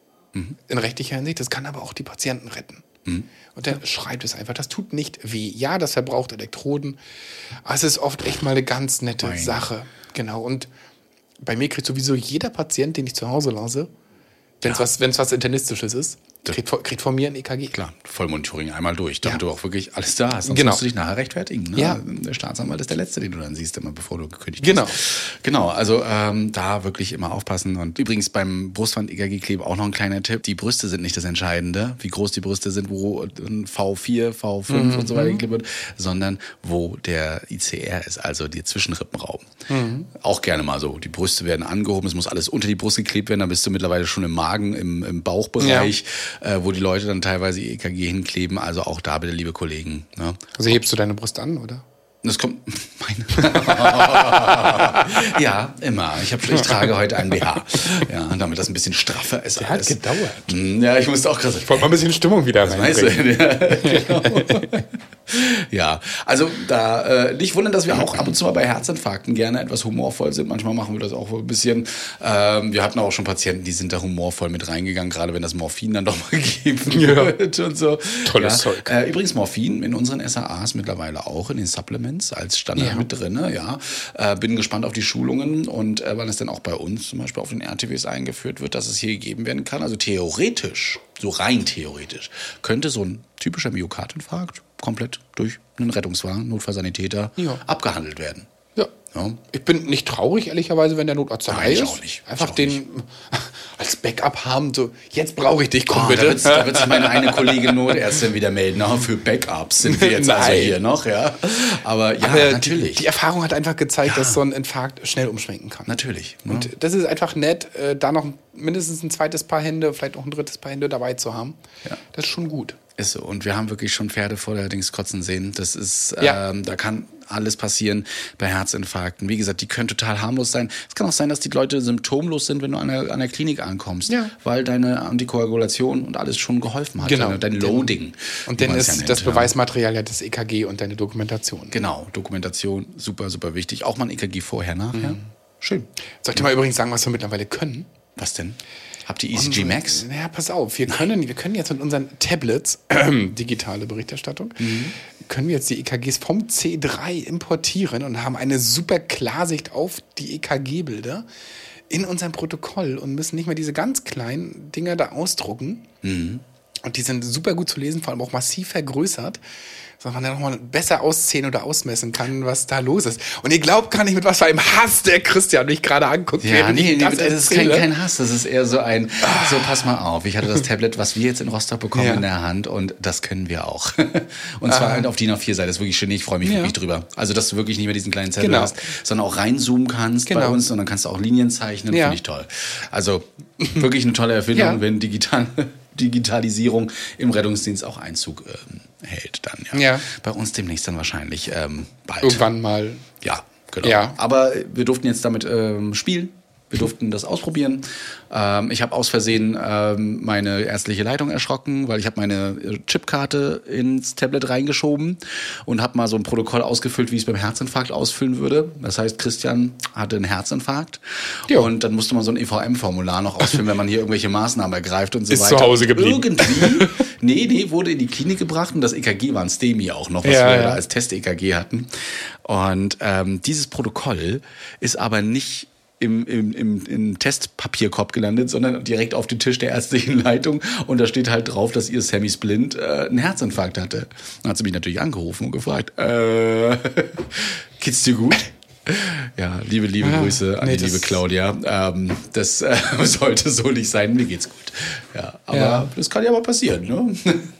in rechtlicher Hinsicht, das kann aber auch die Patienten retten. Und dann schreibt es einfach, das tut nicht weh. Ja, das verbraucht Elektroden, aber es ist oft echt mal eine ganz nette Sache. Genau, und bei mir kriegt sowieso jeder Patient, den ich zu Hause lasse, wenn es was Internistisches ist, kriegt von mir ein EKG. Klar, Vollmonitoring einmal durch, damit du auch wirklich alles da hast. Sonst musst du dich nachher rechtfertigen. Ne? Ja. Der Staatsanwalt ist der Letzte, den du dann siehst, immer bevor du gekündigt bist. Genau, also da wirklich immer aufpassen. Und übrigens beim Brustwand-EKG-Kleben auch noch ein kleiner Tipp. Die Brüste sind nicht das Entscheidende, wie groß die Brüste sind, wo ein V4, V5 und so weiter geklebt wird, sondern wo der ICR ist, also der Zwischenrippenraum. Auch gerne mal so. Die Brüste werden angehoben, es muss alles unter die Brust geklebt werden, dann bist du mittlerweile schon im Magen, im Bauchbereich. wo die Leute dann teilweise ihr EKG hinkleben. Also auch da bitte, liebe Kollegen. Ne? Also hebst du deine Brust an, oder? Das kommt. Ja, immer. Ich trage heute einen BH. Ja, damit das ein bisschen straffer ist. Der hat gedauert. Ja, ich musste auch gerade sagen. Ich wollte mal ein bisschen Stimmung wieder reinbringen. Weißt du? Ja, genau. Ja, also da nicht wundern, dass wir auch ab und zu mal bei Herzinfarkten gerne etwas humorvoll sind. Manchmal machen wir das auch ein bisschen. Wir hatten auch schon Patienten, die sind da humorvoll mit reingegangen, gerade wenn das Morphin dann doch mal gegeben wird und so. Tolles Zeug. Übrigens Morphin in unseren SAAs mittlerweile auch in den Supplements als Standard mit drin. Ja. Bin gespannt auf die Schulungen und wann es dann auch bei uns zum Beispiel auf den RTWs eingeführt wird, dass es hier gegeben werden kann. Also theoretisch, so rein theoretisch, könnte so ein typischer Myokardinfarkt komplett durch einen Rettungswagen, Notfallsanitäter, abgehandelt werden. Ja. Ja. Ich bin nicht traurig, ehrlicherweise, wenn der Notarzt dabei ist. Ich auch nicht. Einfach Ich auch den als Backup haben, so, jetzt brauche ich dich, komm Da bitte. wird sich meine eine Kollegin Notärztin wieder melden. Na, für Backups sind wir jetzt also Nein. hier noch, ja. Aber ja, Aber natürlich. Die Erfahrung hat einfach gezeigt, dass so ein Infarkt schnell umschwenken kann. Natürlich. Ne? Und das ist einfach nett, da noch mindestens ein zweites Paar Hände, vielleicht auch ein drittes Paar Hände dabei zu haben. Ja. Das ist schon gut. Ist so. Und wir haben wirklich schon Pferde vor der Dings kotzen sehen. Das ist, Ja. da kann alles passieren bei Herzinfarkten. Wie gesagt, die können total harmlos sein. Es kann auch sein, dass die Leute symptomlos sind, wenn du an der Klinik ankommst, weil deine Antikoagulation und alles schon geholfen hat. Genau. Dein Loading. Und wie dann man es ist ja nennt, das ja. Beweismaterial ja das EKG und deine Dokumentation. Genau, Dokumentation, super, super wichtig. Auch mal ein EKG vorher, nachher. Schön. Soll ich dir mal übrigens sagen, was wir mittlerweile können? Was denn? Habt ihr ECG Max? Naja, pass auf, wir können jetzt mit unseren Tablets, digitale Berichterstattung, können wir jetzt die EKGs vom C3 importieren und haben eine super Klarsicht auf die EKG-Bilder in unserem Protokoll und müssen nicht mehr diese ganz kleinen Dinger da ausdrucken. Und die sind super gut zu lesen, vor allem auch massiv vergrößert, sodass man dann nochmal besser auszählen oder ausmessen kann, was da los ist. Und ihr glaubt gar nicht, mit was für einem Hass der Christian mich gerade anguckt. Ja, während ich das ist kein Hass, das ist eher so ein, so pass mal auf, ich hatte das Tablet, was wir jetzt in Rostock bekommen, in der Hand und das können wir auch. Und zwar halt auf DIN A4-Seite, das ist wirklich schön, ich freue mich wirklich drüber. Also, dass du wirklich nicht mehr diesen kleinen Zettel hast, sondern auch reinzoomen kannst bei uns und dann kannst du auch Linien zeichnen, finde ich toll. Also, wirklich eine tolle Erfindung, wenn Digitalisierung im Rettungsdienst auch Einzug hält dann, ja. Bei uns demnächst dann wahrscheinlich bald. Irgendwann mal. Ja, genau. Ja. Aber wir durften jetzt damit spielen. Wir durften das ausprobieren. Ich habe aus Versehen meine ärztliche Leitung erschrocken, weil ich habe meine Chipkarte ins Tablet reingeschoben und habe mal so ein Protokoll ausgefüllt, wie ich es beim Herzinfarkt ausfüllen würde. Das heißt, Christian hatte einen Herzinfarkt und dann musste man so ein EVM-Formular noch ausfüllen, wenn man hier irgendwelche Maßnahmen ergreift und so Ist weiter. zu Hause geblieben. Irgendwie, nee, wurde in die Klinik gebracht und das EKG war ein STEMI auch noch, was wir da als Test-EKG hatten. Und dieses Protokoll ist aber nicht im Testpapierkorb gelandet, sondern direkt auf den Tisch der ärztlichen Leitung. Und da steht halt drauf, dass ihr Sammy Splint einen Herzinfarkt hatte. Dann hat sie mich natürlich angerufen und gefragt, geht's dir gut? Ja, liebe Grüße an die liebe Claudia. Das sollte so nicht sein, mir geht's gut. Ja, aber das kann ja mal passieren, ne?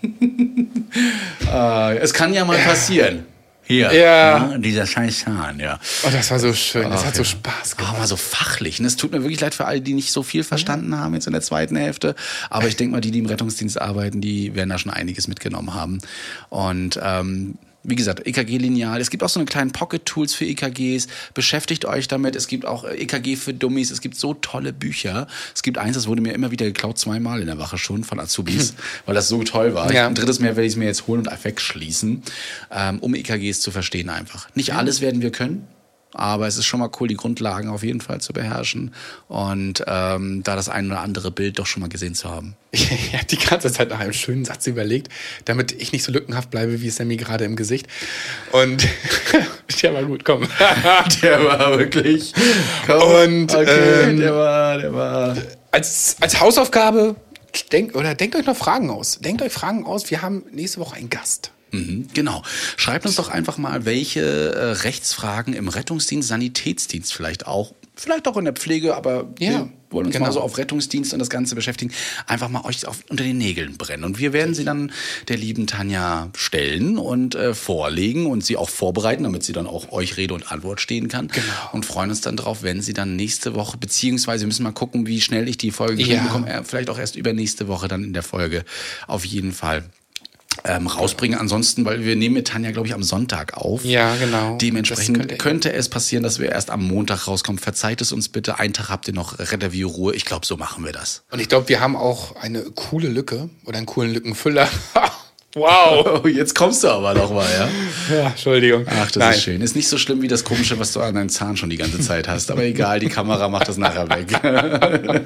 Es kann ja mal passieren. Hier, dieser scheiß Hahn, Oh, das war so schön, das hat so Spaß gemacht. Mal so fachlich. Und es tut mir wirklich leid für alle, die nicht so viel verstanden haben jetzt in der zweiten Hälfte. Aber ich denke mal, die im Rettungsdienst arbeiten, die werden da schon einiges mitgenommen haben. Und wie gesagt, EKG-Lineal. Es gibt auch so eine kleinen Pocket-Tools für EKGs. Beschäftigt euch damit. Es gibt auch EKG für Dummies. Es gibt so tolle Bücher. Es gibt eins, das wurde mir immer wieder geklaut, 2-mal in der Woche schon von Azubis, weil das so toll war. Ein drittes Mal werde ich es mir jetzt holen und wegschließen, um EKGs zu verstehen einfach. Nicht alles werden wir können. Aber es ist schon mal cool, die Grundlagen auf jeden Fall zu beherrschen und da das ein oder andere Bild doch schon mal gesehen zu haben. Ich habe die ganze Zeit nach einem schönen Satz überlegt, damit ich nicht so lückenhaft bleibe wie Sammy gerade im Gesicht. Und der war gut, komm. Der war wirklich. Komm. Und okay, der war. Als Hausaufgabe, denkt euch noch Fragen aus. Denkt euch Fragen aus. Wir haben nächste Woche einen Gast. Genau. Schreibt uns doch einfach mal, welche Rechtsfragen im Rettungsdienst, Sanitätsdienst vielleicht auch in der Pflege, aber wollen uns mal so auf Rettungsdienst und das Ganze beschäftigen, einfach mal euch unter den Nägeln brennen. Und wir werden sie dann der lieben Tanja stellen und vorlegen und sie auch vorbereiten, damit sie dann auch euch Rede und Antwort stehen kann. Genau. Und freuen uns dann drauf, wenn sie dann nächste Woche, beziehungsweise wir müssen mal gucken, wie schnell ich die Folge geschrieben bekomme, vielleicht auch erst übernächste Woche dann in der Folge auf jeden Fall rausbringen. Ansonsten, weil wir nehmen mit Tanja, glaube ich, am Sonntag auf. Ja, genau. Dementsprechend könnte es passieren, dass wir erst am Montag rauskommen. Verzeiht es uns bitte. Einen Tag habt ihr noch Retterview-Ruhe. Ich glaube, so machen wir das. Und ich glaube, wir haben auch eine coole Lücke oder einen coolen Lückenfüller. Wow. Jetzt kommst du aber noch mal, ja? Ja, Entschuldigung. Ach, das ist schön. Ist nicht so schlimm wie das Komische, was du an deinem Zahn schon die ganze Zeit hast. Aber egal, die Kamera macht das nachher weg.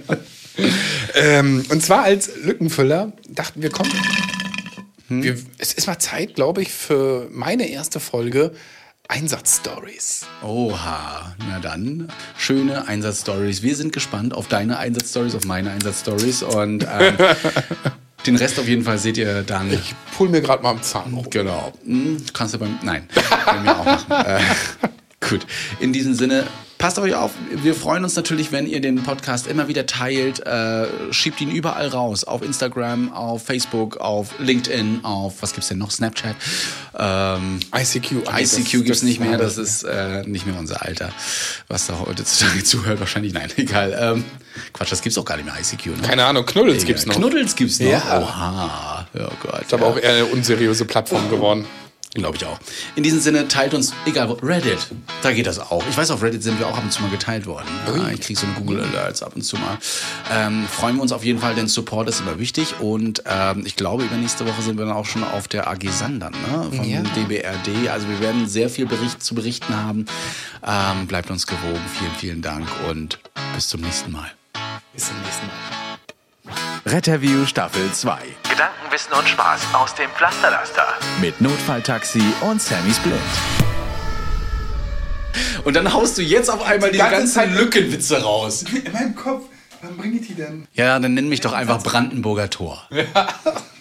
Und zwar als Lückenfüller dachten wir, komm, es ist mal Zeit, glaube ich, für meine erste Folge Einsatzstories. Oha, na dann, schöne Einsatzstories. Wir sind gespannt auf deine Einsatzstories, auf meine Einsatzstories und den Rest auf jeden Fall seht ihr dann. Ich pull mir gerade mal am Zahn rum. Genau. Kannst du bei mir auch machen. Gut, in diesem Sinne, passt auf euch auf. Wir freuen uns natürlich, wenn ihr den Podcast immer wieder teilt. Schiebt ihn überall raus. Auf Instagram, auf Facebook, auf LinkedIn, auf, was gibt's denn noch? Snapchat. ICQ. ICQ gibt's nicht mehr. Das ist nicht mehr unser Alter. Was da heutzutage zuhört, wahrscheinlich. Nein, egal. Quatsch, das gibt's auch gar nicht mehr, ICQ. Ne? Keine Ahnung, Knuddels gibt's noch. Knuddels gibt's noch? Ja. Oha. Ja, Gott. Ist aber auch eher eine unseriöse Plattform geworden. Glaube ich auch. In diesem Sinne, teilt uns, egal wo, Reddit, da geht das auch. Ich weiß, auf Reddit sind wir auch ab und zu mal geteilt worden. Ja, ich kriege so eine Google Alerts ab und zu mal. Freuen wir uns auf jeden Fall, denn Support ist immer wichtig. Und ich glaube, übernächste Woche sind wir dann auch schon auf der AG Sandern, ne? Von DBRD. Also wir werden sehr viel zu berichten haben. Bleibt uns gewogen. Vielen, vielen Dank und bis zum nächsten Mal. Bis zum nächsten Mal. Retterview Staffel 2. Gedanken, Wissen und Spaß aus dem Pflasterlaster. Mit Notfalltaxi und Sammy's Blind. Und dann haust du jetzt auf einmal die ganzen Lückenwitze raus. In meinem Kopf, wann bringe ich die denn? Ja, dann nenn mich doch einfach Brandenburger Tor. Ja.